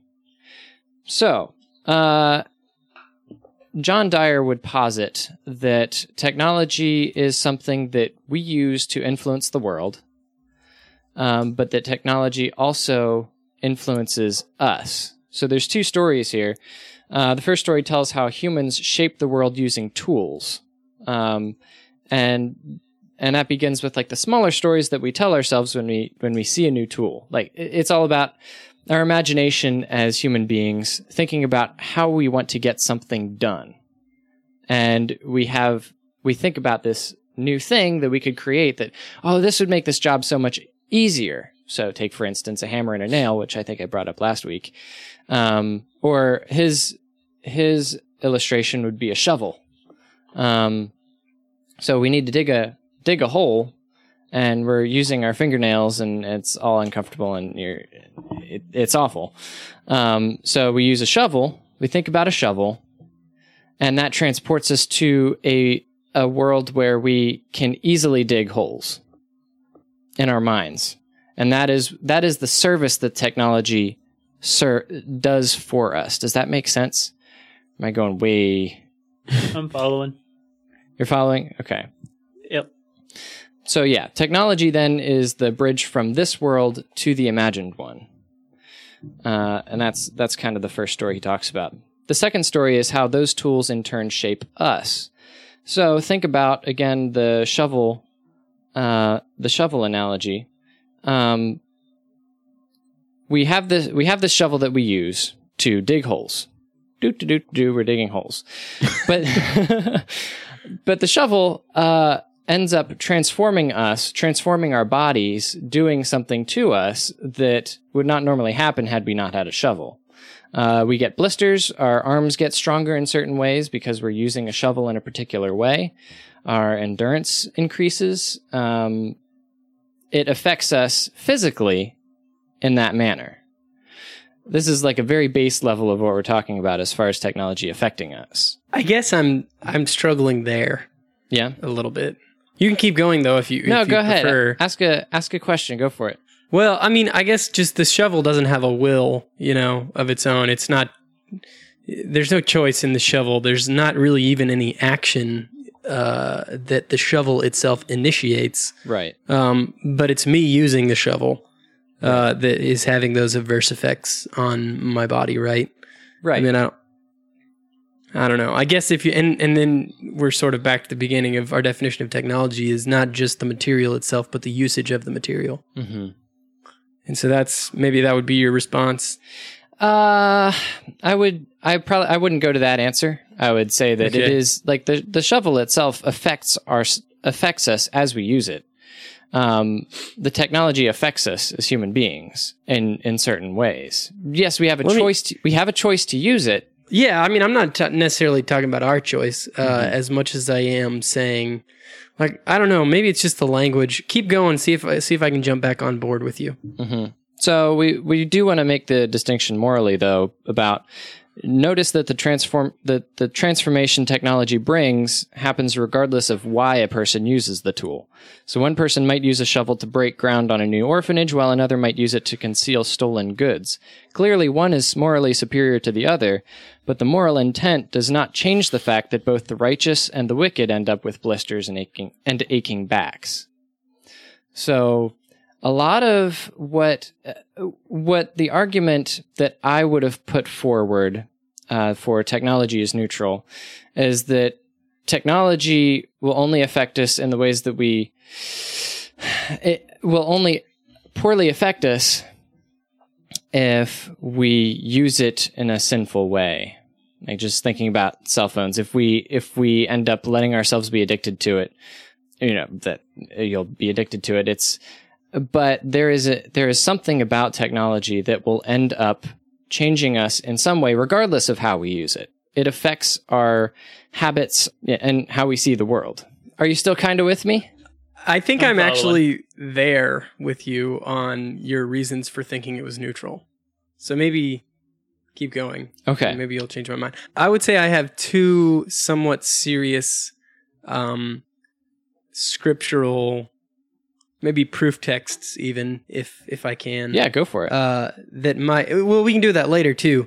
So, uh, John Dyer would posit that technology is something that we use to influence the world, um, but that technology also influences us. So there's two stories here. Uh, the first story tells how humans shape the world using tools. Um, and and that begins with like the smaller stories that we tell ourselves when we when we see a new tool. Like it- it's all about our imagination as human beings, thinking about how we want to get something done. And we have we think about this new thing that we could create that, oh, this would make this job so much easier. So take, for instance, a hammer and a nail, which I think I brought up last week. Um, or his his illustration would be a shovel. Um, so we need to dig a dig a hole, and we're using our fingernails, and it's all uncomfortable, and you're it, it's awful. Um, so we use a shovel. We think about a shovel, and that transports us to a a world where we can easily dig holes in our minds, and that is that is the service that technology ser- does for us. Does that make sense? Am I going way? I'm following. You're following? Okay. Yep. So yeah, technology then is the bridge from this world to the imagined one, uh, and that's that's kind of the first story he talks about. The second story is how those tools in turn shape us. So think about again the shovel, uh, the shovel analogy. Um, we have this we have this shovel that we use to dig holes. Do do do do. We're digging holes, but but the shovel uh, ends up transforming us, transforming our bodies, doing something to us that would not normally happen had we not had a shovel. Uh, we get blisters. Our arms get stronger in certain ways because we're using a shovel in a particular way. Our endurance increases. Um, it affects us physically in that manner. This is like a very base level of what we're talking about as far as technology affecting us. I guess I'm I'm struggling there Yeah. a little bit. You can keep going though if you No, if you go ahead. prefer. Ask a ask a question. Go for it. Well, I mean, I guess just the shovel doesn't have a will, you know, of its own. It's not. There's no choice in the shovel. There's not really even any action uh, that the shovel itself initiates. Right. Um, but it's me using the shovel uh, that is having those adverse effects on my body, right? Right. I mean, I don't. I don't know. I guess if you and and then we're sort of back to the beginning of our definition of technology is not just the material itself, but the usage of the material. Mm-hmm. And so that's maybe that would be your response. Uh, I would, I probably, I wouldn't go to that answer. I would say that it Okay. is like the, the shovel itself affects our, affects us as we use it. Um, the technology affects us as human beings in, in certain ways. Yes, we have a Let me- choice to, we have a choice to use it. Yeah, I mean, I'm not t- necessarily talking about our choice uh, Mm-hmm. as much as I am saying, like, I don't know, maybe it's just the language. Keep going, see if I see if I can jump back on board with you. Mm-hmm. So we, we do want to make the distinction morally, though, about notice that the transform the, the transformation technology brings happens regardless of why a person uses the tool. So one person might use a shovel to break ground on a new orphanage, while another might use it to conceal stolen goods. Clearly, one is morally superior to the other, but the moral intent does not change the fact that both the righteous and the wicked end up with blisters and aching and aching backs. So a lot of what uh, what the argument that I would have put forward uh, for technology is neutral is that technology will only affect us in the ways that we it will only poorly affect us if we use it in a sinful way. Like just thinking about cell phones, if we if we end up letting ourselves be addicted to it, you know that you'll be addicted to it. It's But there is a there is something about technology that will end up changing us in some way, regardless of how we use it. It affects our habits and how we see the world. Are you still kind of with me? I think I'm I'm, following. actually there with you on your reasons for thinking it was neutral. So maybe keep going. Okay. And maybe you'll change my mind. I would say I have two somewhat serious um, scriptural, maybe proof texts, even if if I can. Yeah, go for it. Uh, that might. Well, we can do that later too.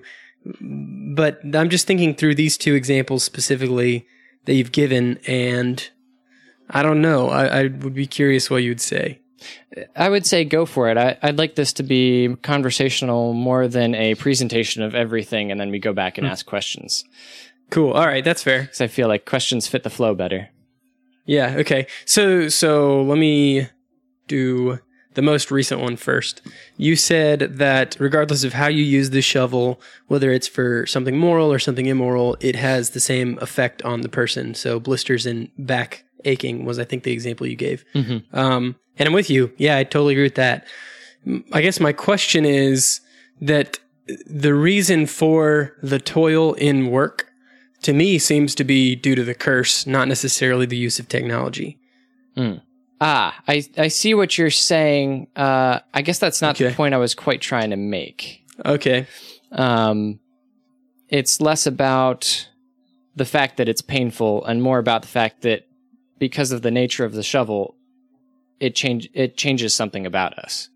But I'm just thinking through these two examples specifically that you've given, and I don't know. I, I would be curious what you'd say. I would say go for it. I, I'd like this to be conversational more than a presentation of everything, and then we go back and ask questions. Cool. All right, that's fair. Because I feel like questions fit the flow better. Yeah. Okay. So so let me do the most recent one first. You said that regardless of how you use the shovel, whether it's for something moral or something immoral, it has the same effect on the person. So blisters and back aching was, I think, the example you gave. Mm-hmm. Um, and I'm with you. Yeah, I totally agree with that. I guess my question is that the reason for the toil in work, to me, seems to be due to the curse, not necessarily the use of technology. Mm. Ah, I, I see what you're saying. Uh, I guess that's not the Okay. point I was quite trying to make. Okay. Um, it's less about the fact that it's painful and more about the fact that because of the nature of the shovel, it change it changes something about us.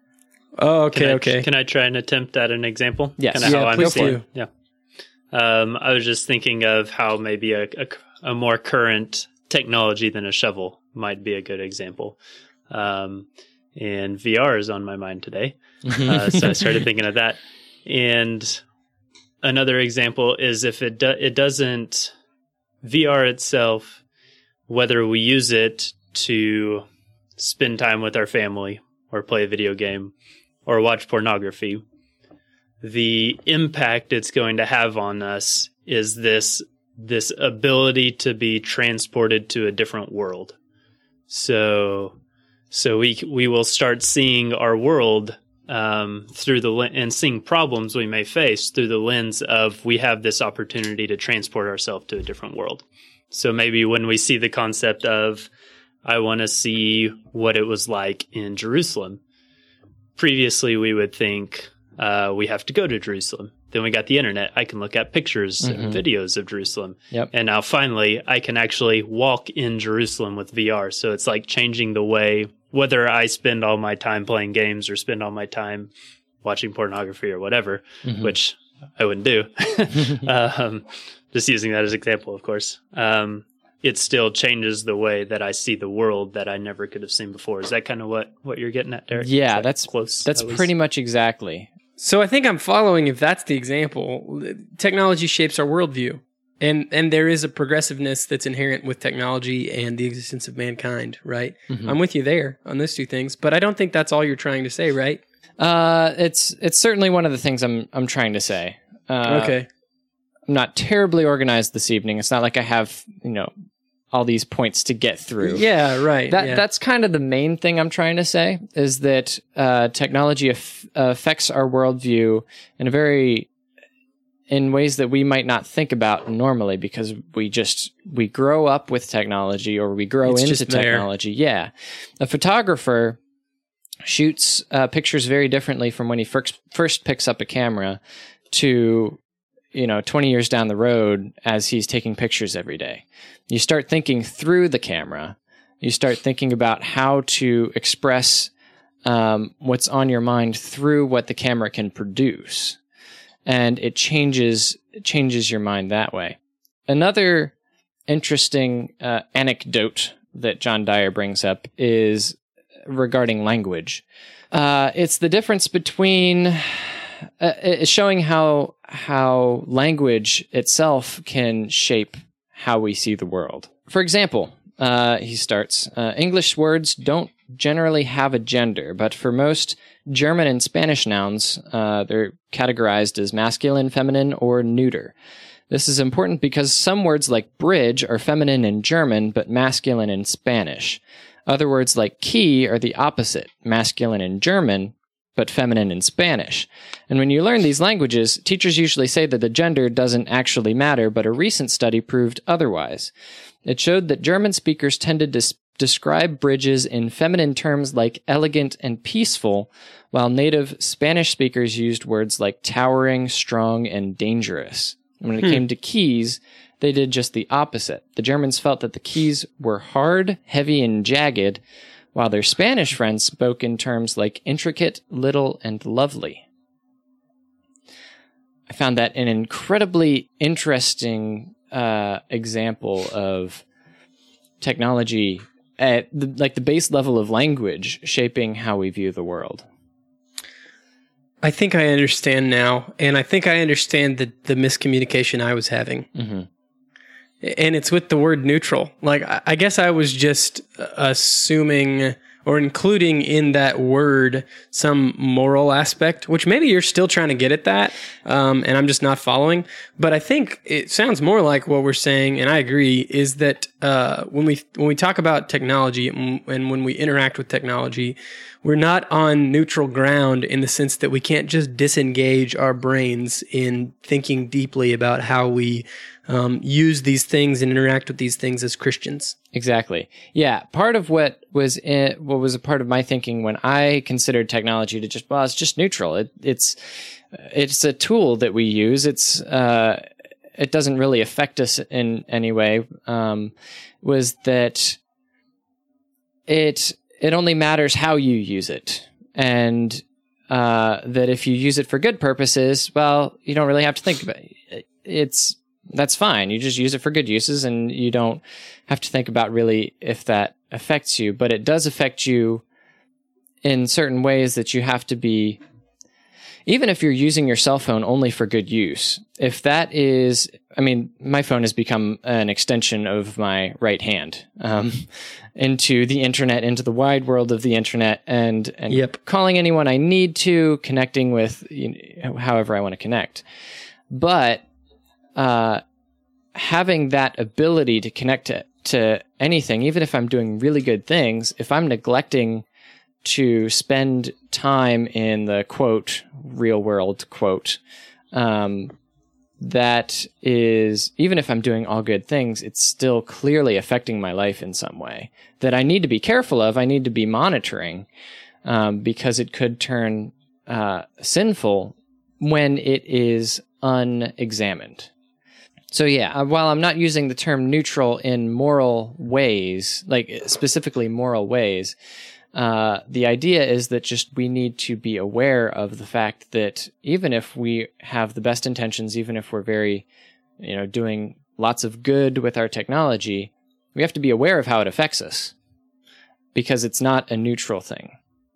Oh, okay, Can I, okay. Can I try and attempt at an example? Yes. Kinda Yeah, how I'm please seeing- do. Yeah. Um, I was just thinking of how maybe a, a, a more current technology than a shovel might be a good example. Um, and V R is on my mind today. Uh, so I started thinking of that. And another example is if it do, it doesn't, V R itself, whether we use it to spend time with our family or play a video game or watch pornography, the impact it's going to have on us is this this ability to be transported to a different world. So so we we will start seeing our world um, through the le- and seeing problems we may face through the lens of we have this opportunity to transport ourselves to a different world. So maybe when we see the concept of, I want to see what it was like in Jerusalem, previously we would think uh, we have to go to Jerusalem. Then we got the internet. I can look at pictures mm-hmm. and videos of Jerusalem. Yep. And now finally, I can actually walk in Jerusalem with V R. So it's like changing the way, whether I spend all my time playing games or spend all my time watching pornography or whatever, mm-hmm. which I wouldn't do. um, just using that as an example, of course. Um, it still changes the way that I see the world that I never could have seen before. Is that kind of what, what you're getting at, Derek? Yeah, that that's close. That's pretty much exactly. So I think I'm following, if that's the example. Technology shapes our worldview. And and there is a progressiveness that's inherent with technology and the existence of mankind, right? Mm-hmm. I'm with you there on those two things, but I don't think that's all you're trying to say, right? Uh, it's it's certainly one of the things I'm I'm trying to say. Uh, okay. I'm not terribly organized this evening. It's not like I have, you know, all these points to get through. Yeah, right. That yeah. That's kind of the main thing I'm trying to say, is that uh, technology af- affects our worldview in a very, in ways that we might not think about normally, because we just, we grow up with technology, or we grow it's into technology. Yeah. A photographer shoots uh, pictures very differently from when he first, first picks up a camera to, you know, twenty years down the road as he's taking pictures every day. You start thinking through the camera. You start thinking about how to express um, what's on your mind through what the camera can produce. And it changes, it changes your mind that way. Another interesting uh, anecdote that John Dyer brings up is regarding language. Uh, it's the difference between... Uh, it's showing how how language itself can shape how we see the world. For example, uh, he starts, uh, English words don't generally have a gender, but for most German and Spanish nouns, uh, they're categorized as masculine, feminine, or neuter. This is important because some words like bridge are feminine in German, but masculine in Spanish. Other words like key are the opposite, masculine in German, but feminine in Spanish. And when you learn these languages, teachers usually say that the gender doesn't actually matter, but a recent study proved otherwise. It showed that German speakers tended to s- describe bridges in feminine terms like elegant and peaceful, while native Spanish speakers used words like towering, strong, and dangerous. And when it hmm. came to keys, they did just the opposite. The Germans felt that the keys were hard, heavy, and jagged, while their Spanish friends spoke in terms like intricate, little, and lovely. I found that an incredibly interesting uh, example of technology at the, like the base level of language shaping how we view the world. I think I understand now, and I think I understand the, the miscommunication I was having. Mm-hmm. And it's with the word neutral. Like, I guess I was just assuming or including in that word some moral aspect, which maybe you're still trying to get at that, um, and I'm just not following. But I think it sounds more like what we're saying, and I agree, is that uh, when we when we talk about technology and, and when we interact with technology, we're not on neutral ground in the sense that we can't just disengage our brains in thinking deeply about how we um, use these things and interact with these things as Christians. Exactly. Yeah. Part of what was in, what was a part of my thinking when I considered technology to just, well, it's just neutral. It, it's it's a tool that we use. It's uh, it doesn't really affect us in any way. Um, was that it it only matters how you use it, and uh, that if you use it for good purposes, well, you don't really have to think about it. It's That's fine. You just use it for good uses, and you don't have to think about really if that affects you. But it does affect you in certain ways that you have to be, even if you're using your cell phone only for good use. If that is, I mean, my phone has become an extension of my right hand um, into the internet, into the wide world of the internet, and, and yep. calling anyone I need to, connecting with you know, however I want to connect. But Uh, having that ability to connect to, to anything, even if I'm doing really good things, if I'm neglecting to spend time in the quote real world quote um, that is, even if I'm doing all good things, it's still clearly affecting my life in some way that I need to be careful of. I need to be monitoring um, because it could turn uh, sinful when it is unexamined. So yeah, while I'm not using the term neutral in moral ways, like specifically moral ways, uh, the idea is that just we need to be aware of the fact that even if we have the best intentions, even if we're very, you know, doing lots of good with our technology, we have to be aware of how it affects us because it's not a neutral thing.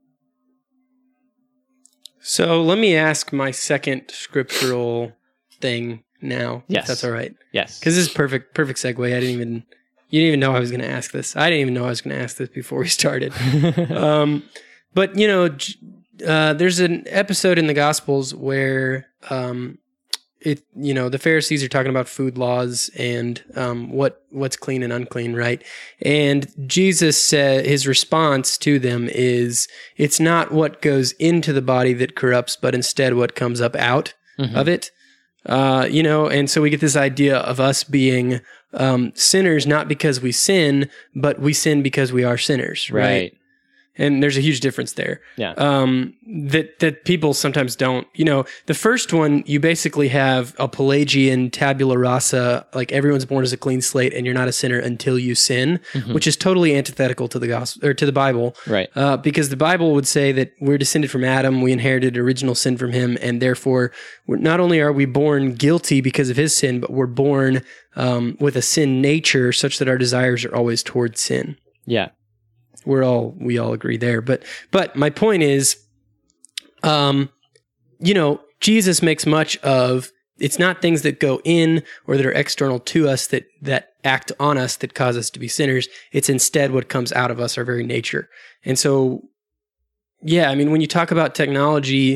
So let me ask my second scriptural thing now. Yes. If that's all right. Yes. Because this is perfect, perfect segue. I didn't even, you didn't even know I was going to ask this. I didn't even know I was going to ask this before we started. um, but, you know, uh, there's an episode in the Gospels where um, it, you know, the Pharisees are talking about food laws and um, what what's clean and unclean, right? And Jesus said his response to them is, it's not what goes into the body that corrupts, but instead what comes up out mm-hmm. of it. Uh, you know, and so we get this idea of us being um, sinners, not because we sin, but we sin because we are sinners, right? Right. And there's a huge difference there. Yeah. Um, that, that people sometimes don't, you know, the first one, you basically have a Pelagian tabula rasa, like everyone's born as a clean slate and you're not a sinner until you sin, mm-hmm. which is totally antithetical to the gospel or to the Bible. Right. Uh, because the Bible would say that we're descended from Adam, we inherited original sin from him, and therefore we're, not only are we born guilty because of his sin, but we're born um, with a sin nature such that our desires are always towards sin. Yeah. We're all, we all agree there. But, but my point is, um, you know, Jesus makes much of, it's not things that go in or that are external to us that, that act on us that cause us to be sinners. It's instead what comes out of us, our very nature. And so, yeah, I mean, when you talk about technology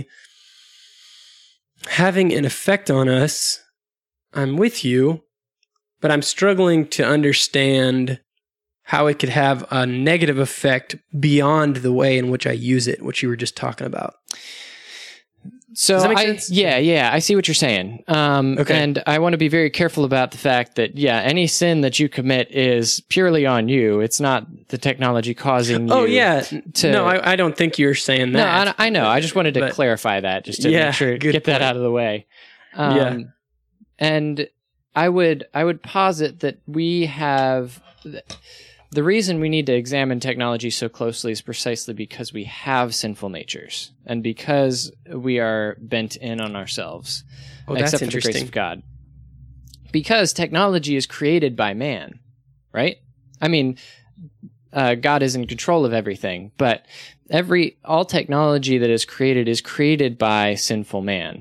having an effect on us, I'm with you, but I'm struggling to understand how it could have a negative effect beyond the way in which I use it, which you were just talking about. So Does that make I, sense? yeah, yeah, I see what you're saying. Um, okay. And I want to be very careful about the fact that, yeah, any sin that you commit is purely on you. It's not the technology causing you. Oh, yeah. To, no, I, I don't think you're saying that. No, I, I know. I just wanted to but, clarify that just to yeah, make sure, good get that point. out of the way. Um, yeah. And I would, I would posit that we have... The reason we need to examine technology so closely is precisely because we have sinful natures and because we are bent in on ourselves, oh, that's except for the grace interesting. of God. Because technology is created by man, right? I mean, uh, God is in control of everything, but every all technology that is created is created by sinful man.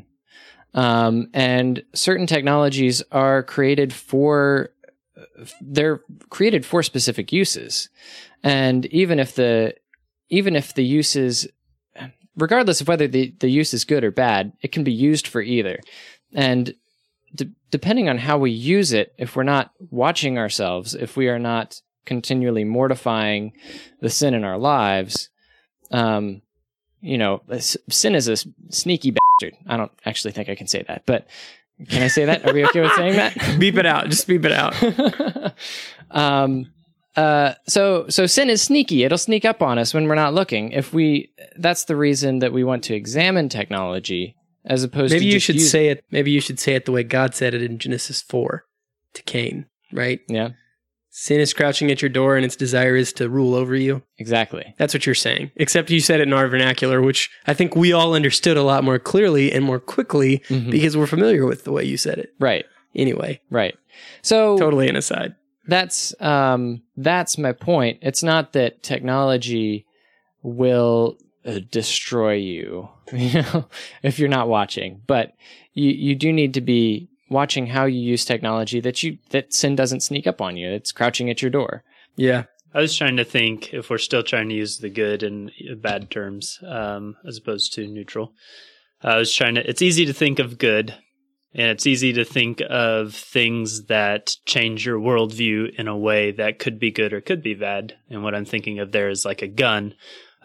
Um, and certain technologies are created for they're created for specific uses. And even if the, even if the uses, regardless of whether the, the use is good or bad, it can be used for either. And de- depending on how we use it, if we're not watching ourselves, if we are not continually mortifying the sin in our lives, um, you know, sin is a sneaky bastard. I don't actually think I can say that, but can I say that? Are we okay with saying that? Beep it out. Just beep it out. um, uh, so, so sin is sneaky. It'll sneak up on us when we're not looking. If we, that's the reason that we want to examine technology as opposed maybe to you just should use say it. Maybe you should say it the way God said it in Genesis four to Cain, right? Yeah. Sin is crouching at your door and its desire is to rule over you. Exactly. That's what you're saying. Except you said it in our vernacular, which I think we all understood a lot more clearly and more quickly mm-hmm. because we're familiar with the way you said it. Right. Anyway. Right. So totally an aside. That's um that's my point. It's not that technology will uh, destroy you, you know, if you're not watching, but you you do need to be watching how you use technology that you that sin doesn't sneak up on you. It's crouching at your door. Yeah. I was trying to think if we're still trying to use the good and bad terms um, as opposed to neutral. I was trying to, it's easy to think of good and it's easy to think of things that change your worldview in a way that could be good or could be bad. And what I'm thinking of there is like a gun.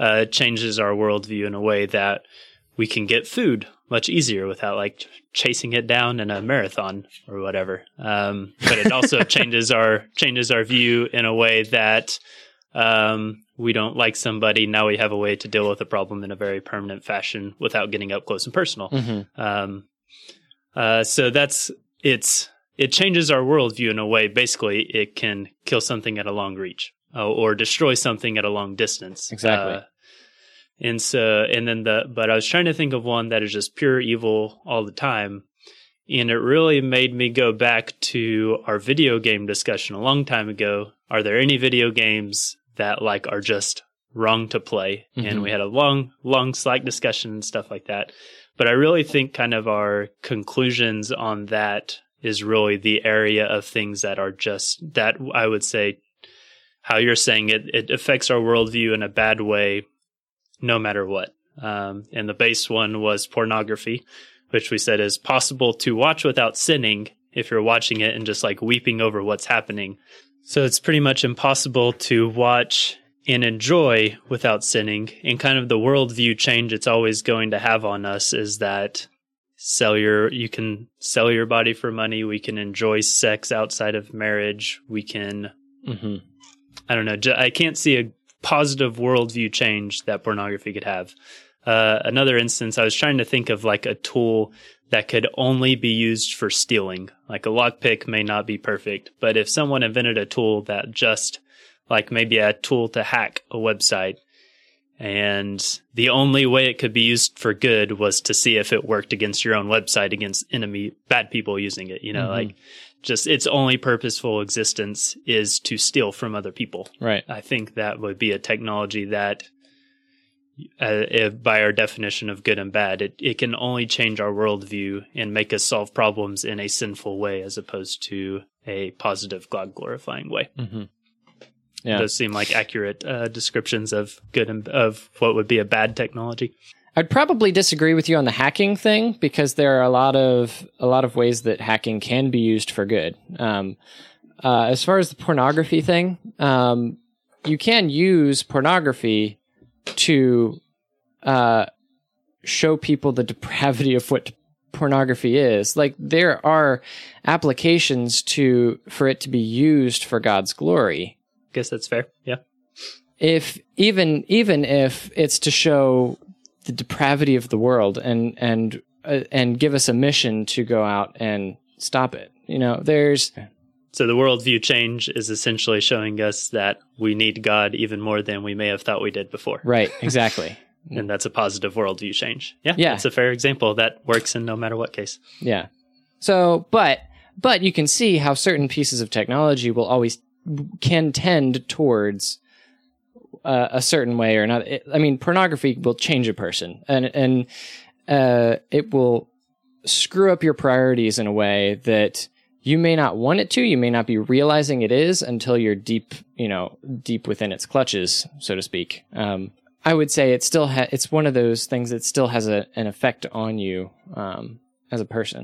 uh, changes our worldview in a way that we can get food much easier without like chasing it down in a marathon or whatever. Um, but it also changes our changes our view in a way that um, we don't like somebody. Now we have a way to deal with a problem in a very permanent fashion without getting up close and personal. Mm-hmm. Um, uh, so that's it's it changes our worldview in a way. Basically, it can kill something at a long reach uh, or destroy something at a long distance. Exactly. Uh, And so, and then the, but I was trying to think of one that is just pure evil all the time. And it really made me go back to our video game discussion a long time ago. Are there any video games that like are just wrong to play? Mm-hmm. And we had a long, long Slack discussion and stuff like that. But I really think kind of our conclusions on that is really the area of things that are just, that I would say, how you're saying it, it affects our worldview in a bad way, no matter what. Um, and the base one was pornography, which we said is possible to watch without sinning if you're watching it and just like weeping over what's happening. So it's pretty much impossible to watch and enjoy without sinning. And kind of the worldview change it's always going to have on us is that sell your, you can sell your body for money. We can enjoy sex outside of marriage. We can, Mm-hmm. I don't know. I can't see a positive worldview change that pornography could have. Uh, another instance, I was trying to think of like a tool that could only be used for stealing. Like a lockpick may not be perfect, but if someone invented a tool that just like maybe a tool to hack a website, and the only way it could be used for good was to see if it worked against your own website, against enemy, bad people using it, you know, mm-hmm. like just its only purposeful existence is to steal from other people. Right. I think that would be a technology that, uh, if by our definition of good and bad, it, it can only change our worldview and make us solve problems in a sinful way as opposed to a positive, God-glorifying way. Mm-hmm. Yeah. Those seem like accurate uh, descriptions of good and of what would be a bad technology. I'd probably disagree with you on the hacking thing because there are a lot of a lot of ways that hacking can be used for good. Um, uh, as far as the pornography thing, um, you can use pornography to uh, show people the depravity of what pornography is. Like there are applications to for it to be used for God's glory. Guess that's fair. Yeah. If even even if it's to show the depravity of the world and and uh, and give us a mission to go out and stop it. You know, there's so the worldview change is essentially showing us that we need God even more than we may have thought we did before. Right, exactly. And that's a positive worldview change. Yeah, yeah, that's a fair example. That works in no matter what case. Yeah. So, but but you can see how certain pieces of technology will always can tend towards uh, a certain way or another. It, I mean, pornography will change a person, and and uh, it will screw up your priorities in a way that you may not want it to. You may not be realizing it is until you're deep, you know, deep within its clutches, so to speak. Um, I would say it still ha- it's one of those things that still has a, an effect on you um, as a person.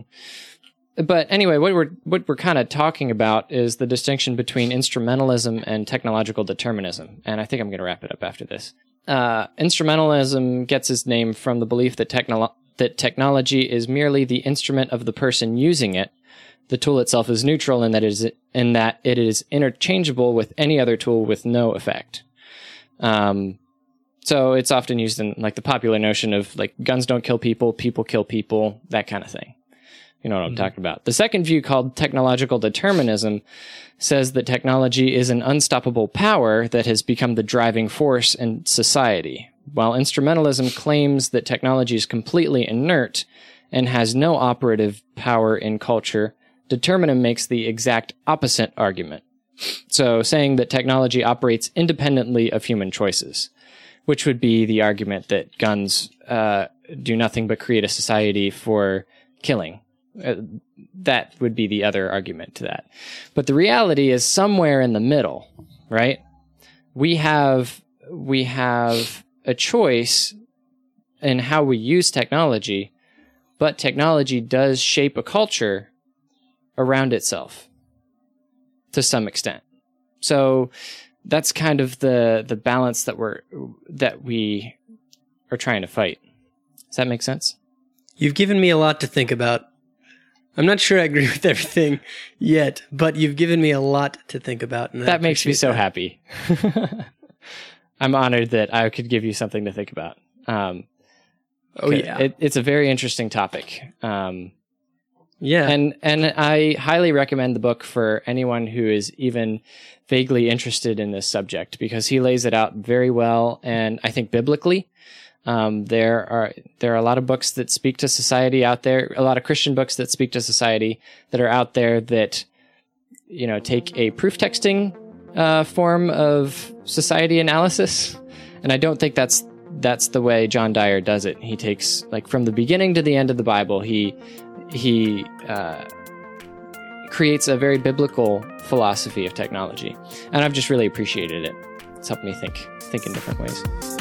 But anyway, what we're what we're kind of talking about is the distinction between instrumentalism and technological determinism. And I think I'm going to wrap it up after this. Uh, instrumentalism gets its name from the belief that technolo- that technology is merely the instrument of the person using it. The tool itself is neutral in that it is in that it is interchangeable with any other tool with no effect. Um, so it's often used in like the popular notion of like guns don't kill people, people kill people, that kind of thing. You know what I'm mm-hmm. talking about. The second view, called technological determinism, says that technology is an unstoppable power that has become the driving force in society, while instrumentalism claims that technology is completely inert and has no operative power in culture. Determinism makes the exact opposite argument. So saying that technology operates independently of human choices, which would be the argument that guns uh, do nothing but create a society for killing. Uh, that would be the other argument to that. But the reality is somewhere in the middle, right? We have we have a choice in how we use technology, but technology does shape a culture around itself to some extent. So that's kind of the the balance that we're that we are trying to fight. Does that make sense? You've given me a lot to think about. I'm not sure I agree with everything yet, but you've given me a lot to think about. And That makes me so that. happy. I'm honored that I could give you something to think about. Um, Oh yeah, it, it's a very interesting topic. Um, yeah, and and I highly recommend the book for anyone who is even vaguely interested in this subject, because he lays it out very well, and I think biblically. Um, there are there are a lot of books that speak to society out there, a lot of Christian books that speak to society that are out there that, you know, take a proof texting uh, form of society analysis, and I don't think that's that's the way John Dyer does it. He takes, like, from the beginning to the end of the Bible, he he uh, creates a very biblical philosophy of technology, and I've just really appreciated it. It's helped me think think in different ways.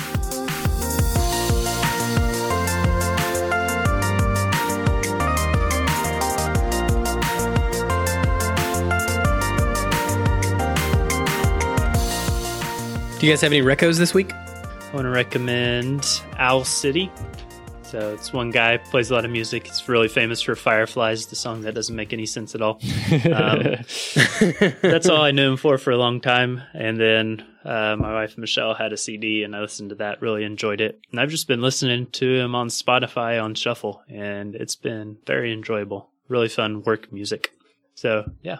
Do you guys have any recos this week? I want to recommend Owl City. So it's one guy, plays a lot of music. He's really famous for Fireflies, the song that doesn't make any sense at all. Um, that's all I knew him for for a long time. And then uh, my wife, Michelle, had a C D, and I listened to that, really enjoyed it. And I've just been listening to him on Spotify on Shuffle, and it's been very enjoyable. Really fun work music. So, yeah.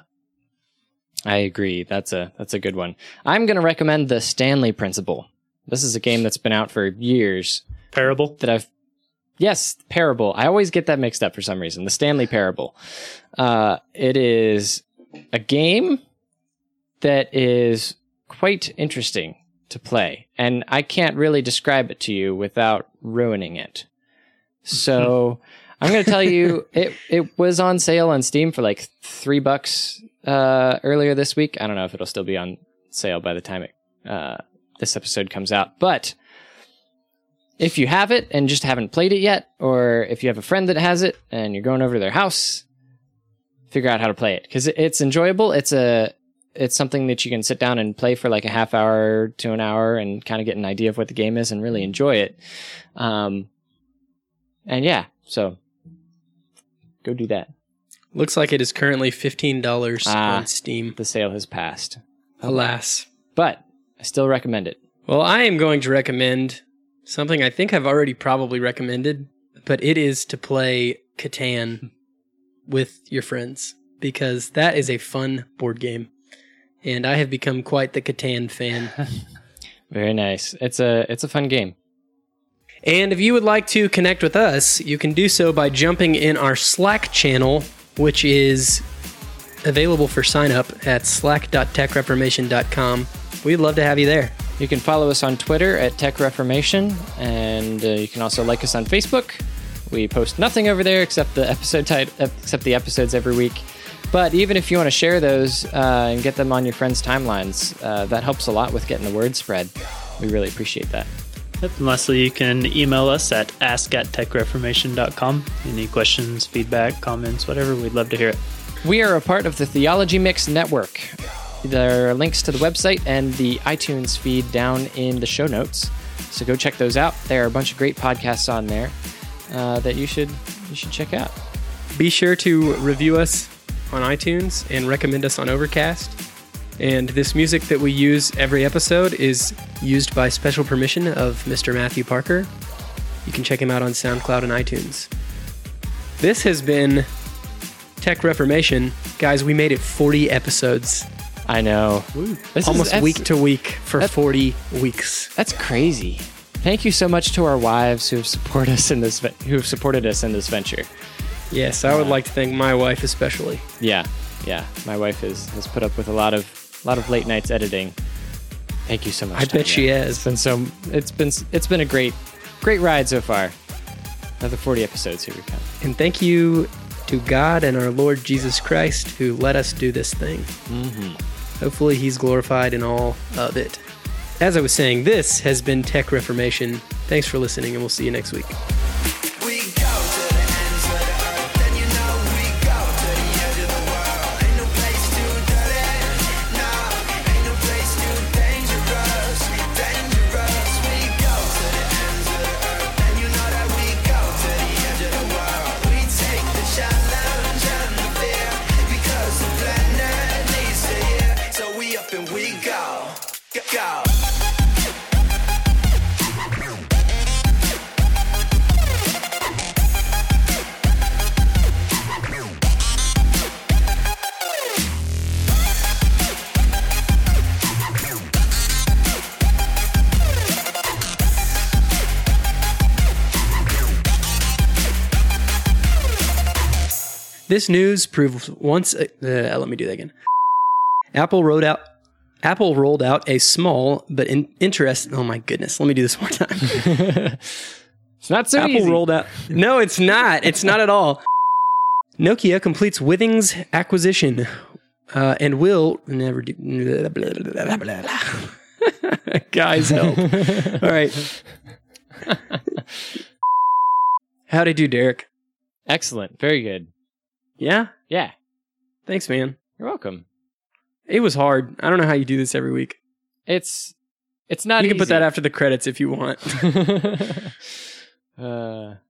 I agree. That's a that's a good one. I'm going to recommend the Stanley Principle. This is a game that's been out for years. Parable? That I've Yes, Parable. I always get that mixed up for some reason. The Stanley Parable. Uh, it is a game that is quite interesting to play, and I can't really describe it to you without ruining it. So I'm going to tell you, it it was on sale on Steam for like three bucks uh, earlier this week. I don't know if it'll still be on sale by the time it, uh, this episode comes out, but if you have it and just haven't played it yet, or if you have a friend that has it and you're going over to their house, figure out how to play it, because it's enjoyable. It's a it's something that you can sit down and play for like a half hour to an hour and kind of get an idea of what the game is and really enjoy it. Um, and yeah, so go do that. Looks like it is currently fifteen dollars Ah. on Steam. The sale has passed, Alas. but I still recommend it. Well, I am going to recommend something I think I've already probably recommended, but it is to play Catan with your friends, because that is a fun board game. And I have become quite the Catan fan. Very nice. It's a it's a fun game. And if you would like to connect with us, you can do so by jumping in our Slack channel, which is available for sign up at slack dot tech reformation dot com. We'd love to have you there. You can follow us on Twitter at Tech Reformation, and uh, you can also like us on Facebook. We post nothing over there except the episode tit- except the episodes every week. But even if you want to share those uh, and get them on your friends' timelines, uh, that helps a lot with getting the word spread. We really appreciate that. Yep, and lastly, you can email us at ask at tech reformation dot com. Any questions, feedback, comments, whatever, we'd love to hear it. We are a part of the Theology Mix Network. There are links to the website and the iTunes feed down in the show notes, so go check those out. There are a bunch of great podcasts on there uh, that you should you should check out. Be sure to review us on iTunes and recommend us on Overcast. And this music that we use every episode is used by special permission of Mister Matthew Parker. You can check him out on SoundCloud and iTunes. This has been Tech Reformation. Guys, we made it forty episodes. I know. This Almost is, week to week for that's- forty weeks. That's crazy. Thank you so much to our wives who have supported us in this who have supported us in this venture. Yes, I would like to thank my wife especially. Yeah, yeah. My wife has, has put up with a lot of a lot of late nights editing. Thank you so much. I bet Tanya. she has. It's been so. It's been it's been a great great ride so far. Another forty episodes. Here we come. And thank you to God and our Lord Jesus Christ who let us do this thing. Mm-hmm. Hopefully he's glorified in all of it. As I was saying, this has been Tech Reformation. Thanks for listening, and we'll see you next week. This news proves once. Uh, let me do that again. Apple rolled out. Apple rolled out a small but in, interest. Oh my goodness! Let me do this one more time. It's not so Apple easy. rolled out. No, it's not. It's not at all. Nokia completes Withings acquisition uh, and will never do. Blah, blah, blah, blah, blah. Guys, help! All right. How'd I do, Derek? Excellent. Very good. Yeah. Yeah. Thanks, man. You're welcome. It was hard. I don't know how you do this every week. It's it's not You can easy. put that after the credits if you want. uh